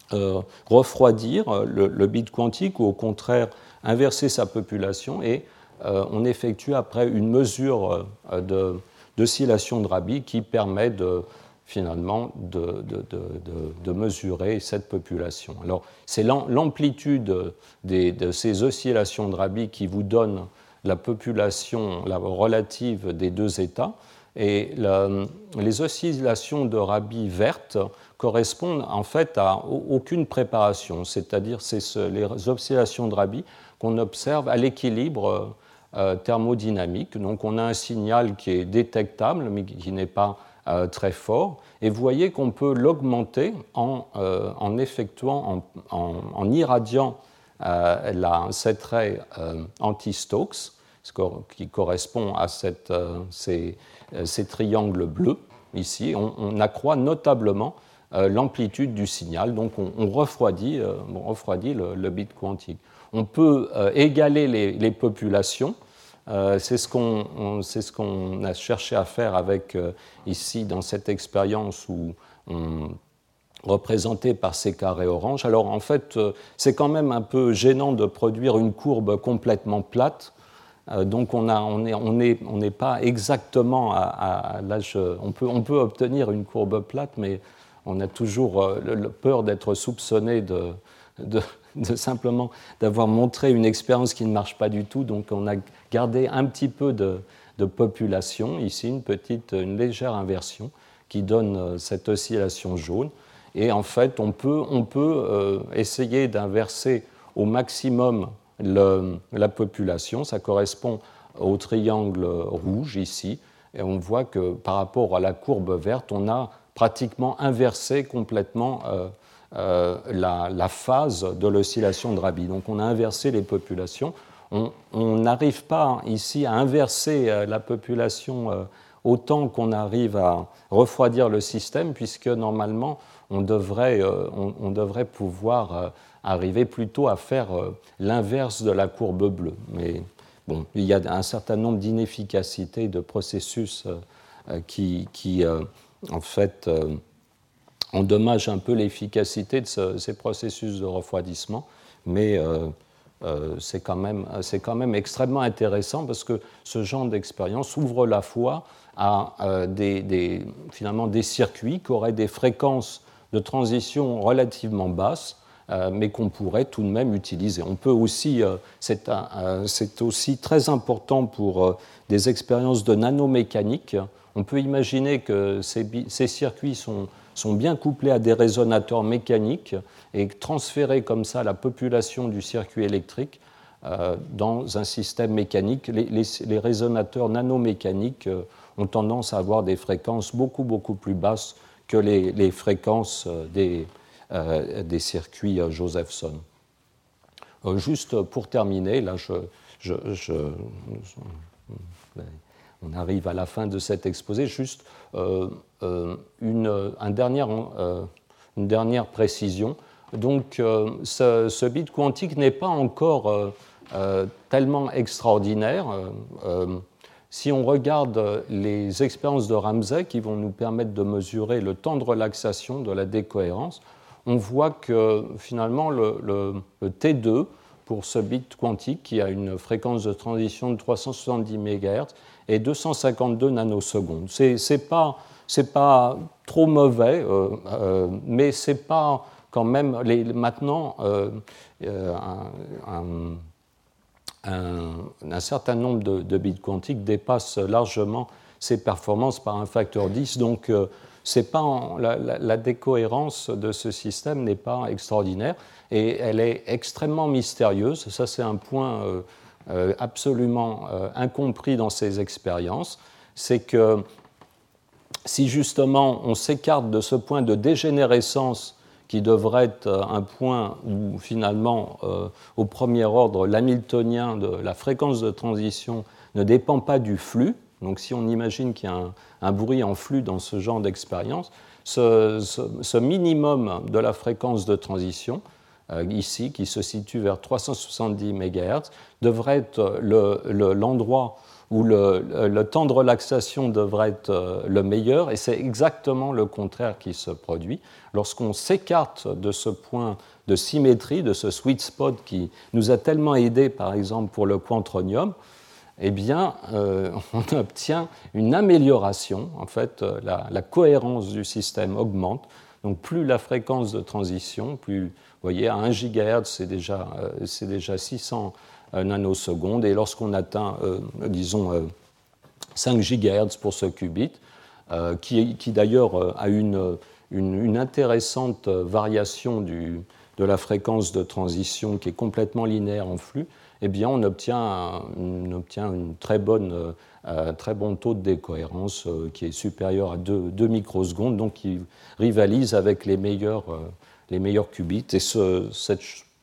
B: euh, refroidir le, le bit quantique ou au contraire inverser sa population, et euh, on effectue après une mesure euh, de, d'oscillation de Rabi qui permet de, finalement de, de, de, de, de mesurer cette population. Alors c'est l'amplitude des, de ces oscillations de Rabi qui vous donne la population la relative des deux états, et la, les oscillations de Rabi vertes correspondent en fait à aucune préparation, c'est-à-dire c'est ce, les oscillations de Rabi qu'on observe à l'équilibre euh, thermodynamique. Donc on a un signal qui est détectable mais qui n'est pas euh, très fort, et vous voyez qu'on peut l'augmenter en, euh, en effectuant, en, en, en irradiant euh, la, cette raie euh, anti-Stokes, qui correspond à cette, euh, ces, ces triangles bleus ici. On, on accroît notablement euh, l'amplitude du signal, donc on, on refroidit, euh, on refroidit le, le bit quantique. On peut euh, égaler les, les populations, euh, c'est ce qu'on c'est ce qu'on a cherché à faire avec, euh, ici, dans cette expérience où on représenté par ces carrés orange. Alors en fait, euh, c'est quand même un peu gênant de produire une courbe complètement plate. Donc on n'est on est, on est pas exactement à, à l'âge... On peut, on peut obtenir une courbe plate, mais on a toujours le, le peur d'être soupçonné de, de, de simplement d'avoir montré une expérience qui ne marche pas du tout. Donc on a gardé un petit peu de, de population, ici une petite, une légère inversion qui donne cette oscillation jaune. Et en fait, on peut, on peut euh, essayer d'inverser au maximum Le, la population. Ça correspond au triangle rouge ici, et on voit que par rapport à la courbe verte, on a pratiquement inversé complètement euh, euh, la, la phase de l'oscillation de Rabi. Donc on a inversé les populations. On n'arrive pas ici à inverser la population euh, autant qu'on arrive à refroidir le système, puisque normalement on devrait, euh, on, on devrait pouvoir euh, arriver plutôt à faire euh, l'inverse de la courbe bleue. Mais bon, il y a un certain nombre d'inefficacités de processus euh, qui, qui euh, en fait, euh, endommagent un peu l'efficacité de ce, ces processus de refroidissement, mais euh, euh, c'est quand même, c'est quand même extrêmement intéressant parce que ce genre d'expérience ouvre la voie à euh, des, des, finalement des circuits qui auraient des fréquences de transition relativement basses, euh, mais qu'on pourrait tout de même utiliser. On peut aussi, euh, c'est, un, c'est aussi très important pour euh, des expériences de nanomécanique. On peut imaginer que ces, ces circuits sont, sont bien couplés à des résonateurs mécaniques et transférer comme ça la population du circuit électrique euh, dans un système mécanique. Les, les, les résonateurs nanomécaniques euh, ont tendance à avoir des fréquences beaucoup, beaucoup plus basses que les, les fréquences des, euh, des circuits Josephson. Euh, juste pour terminer, là, je, je, je, on arrive à la fin de cet exposé, juste euh, euh, une, un dernier, euh, une dernière précision. Donc, euh, ce, ce bit quantique n'est pas encore euh, euh, tellement extraordinaire. Euh, Si on regarde les expériences de Ramsey qui vont nous permettre de mesurer le temps de relaxation de la décohérence, on voit que finalement le, le, le T deux pour ce bit quantique qui a une fréquence de transition de trois cent soixante-dix mégahertz est deux cent cinquante-deux nanosecondes. C'est, c'est pas, c'est pas trop mauvais, euh, euh, mais c'est pas quand même les, maintenant euh, euh, un, un Un, un certain nombre de, de bits quantiques dépasse largement ses performances par un facteur dix, donc euh, c'est pas en, la, la, la décohérence de ce système n'est pas extraordinaire et elle est extrêmement mystérieuse. Ça, c'est un point euh, euh, absolument euh, incompris dans ces expériences. C'est que si justement on s'écarte de ce point de dégénérescence qui devrait être un point où finalement, euh, au premier ordre, l'hamiltonien de la fréquence de transition ne dépend pas du flux. Donc si on imagine qu'il y a un, un bruit en flux dans ce genre d'expérience, ce, ce, ce minimum de la fréquence de transition, euh, ici, qui se situe vers trois cent soixante-dix mégahertz, devrait être le, le, l'endroit où le, le temps de relaxation devrait être le meilleur, et c'est exactement le contraire qui se produit. Lorsqu'on s'écarte de ce point de symétrie, de ce sweet spot qui nous a tellement aidé, par exemple, pour le quantronium, eh bien, euh, on obtient une amélioration. En fait, la, la cohérence du système augmente. Donc, plus la fréquence de transition, plus, vous voyez, à un gigahertz, c'est déjà, euh, c'est déjà six cents nanosecondes. Et lorsqu'on atteint, euh, disons, euh, cinq gigahertz pour ce qubit, euh, qui, qui d'ailleurs euh, a une, une, une intéressante variation du, de la fréquence de transition qui est complètement linéaire en flux, eh bien, on obtient, on obtient une très bonne, euh, très bon taux de décohérence euh, qui est supérieur à deux microsecondes, donc qui rivalise avec les meilleurs, euh, les meilleurs qubits. Et ce, cette,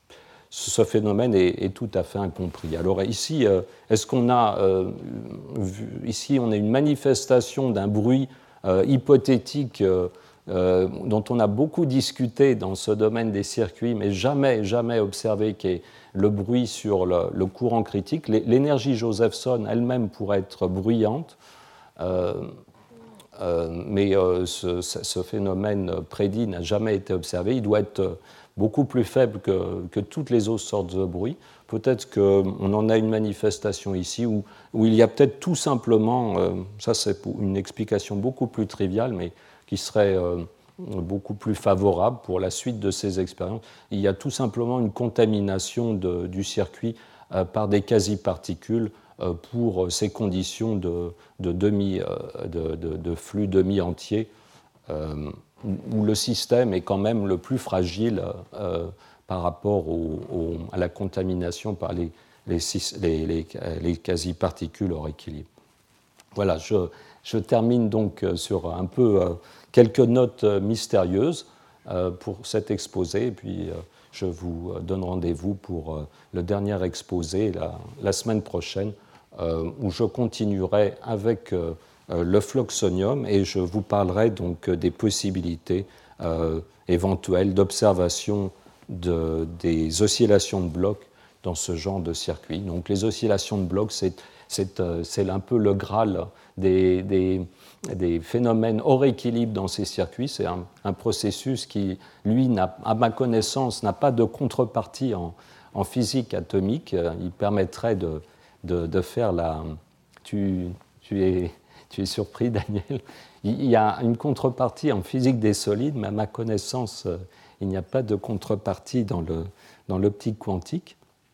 B: ce phénomène est, est tout à fait incompris. Alors ici, euh, est-ce qu'on a euh, vu, ici, on a une manifestation d'un bruit euh, hypothétique euh, euh, dont on a beaucoup discuté dans ce domaine des circuits, mais jamais, jamais observé, qui est le bruit sur le, le courant critique. L'énergie Josephson elle-même pourrait être bruyante, euh, euh, mais euh, ce, ce phénomène prédit n'a jamais été observé. Il doit être beaucoup plus faible que, que toutes les autres sortes de bruit. Peut-être qu'on en a une manifestation ici où, où il y a peut-être tout simplement, euh, ça c'est une explication beaucoup plus triviale, mais qui serait euh, beaucoup plus favorable pour la suite de ces expériences. Il y a tout simplement une contamination de, du circuit euh, par des quasi-particules euh, pour ces conditions de, de, demi, euh, de, de, de flux demi-entier, euh, où le système est quand même le plus fragile euh, par rapport au, au, à la contamination par les, les, les, les, les quasi-particules hors équilibre. Voilà, je, je termine donc sur un peu euh, quelques notes mystérieuses euh, pour cet exposé, et puis euh, je vous donne rendez-vous pour euh, le dernier exposé la, la semaine prochaine, euh, où je continuerai avec euh, le fluxonium et je vous parlerai donc des possibilités euh, éventuelles d'observation de, des oscillations de blocs dans ce genre de circuit. Donc les oscillations de blocs, c'est, c'est, c'est un peu le Graal des, des, des phénomènes hors équilibre dans ces circuits. C'est un, un processus qui, lui, n'a, à ma connaissance, n'a pas de contrepartie en, en physique atomique. Il permettrait de, de, de faire la... Tu, tu es... Tu es surpris, Daniel. Il y a une contrepartie en physique des solides, mais à ma connaissance, il n'y a pas de contrepartie dans, le, dans l'optique quantique.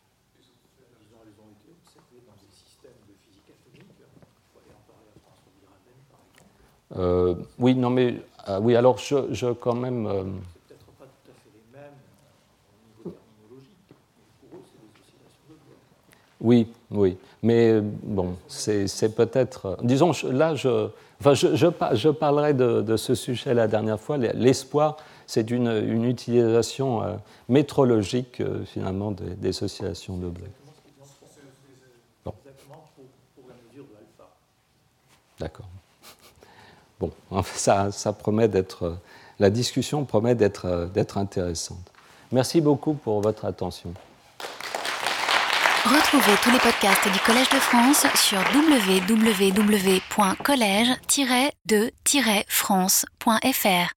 D: Ils ont été observés dans des systèmes de physique atomique. Il faut aller en parler à François Girardin, par exemple.
B: Euh, oui, non, mais euh, oui, alors je, je quand même. Euh,
D: c'est peut-être pas tout à fait les mêmes au niveau terminologique, mais pour eux, c'est des oscillations de blocs.
B: Oui, oui, mais bon, c'est, c'est peut-être... Disons, là, je, enfin, je, je, je parlerai de, de ce sujet la dernière fois. L'espoir, c'est une, une utilisation euh, métrologique, euh, finalement, des, des oscillations de blocs.
D: Bon. Exactement pour, pour la mesure de alpha.
B: D'accord. Bon, ça, ça promet d'être... La discussion promet d'être, d'être intéressante. Merci beaucoup pour votre attention.
A: Retrouvez tous les podcasts du Collège de France sur w w w point collège tiret de tiret france point f r.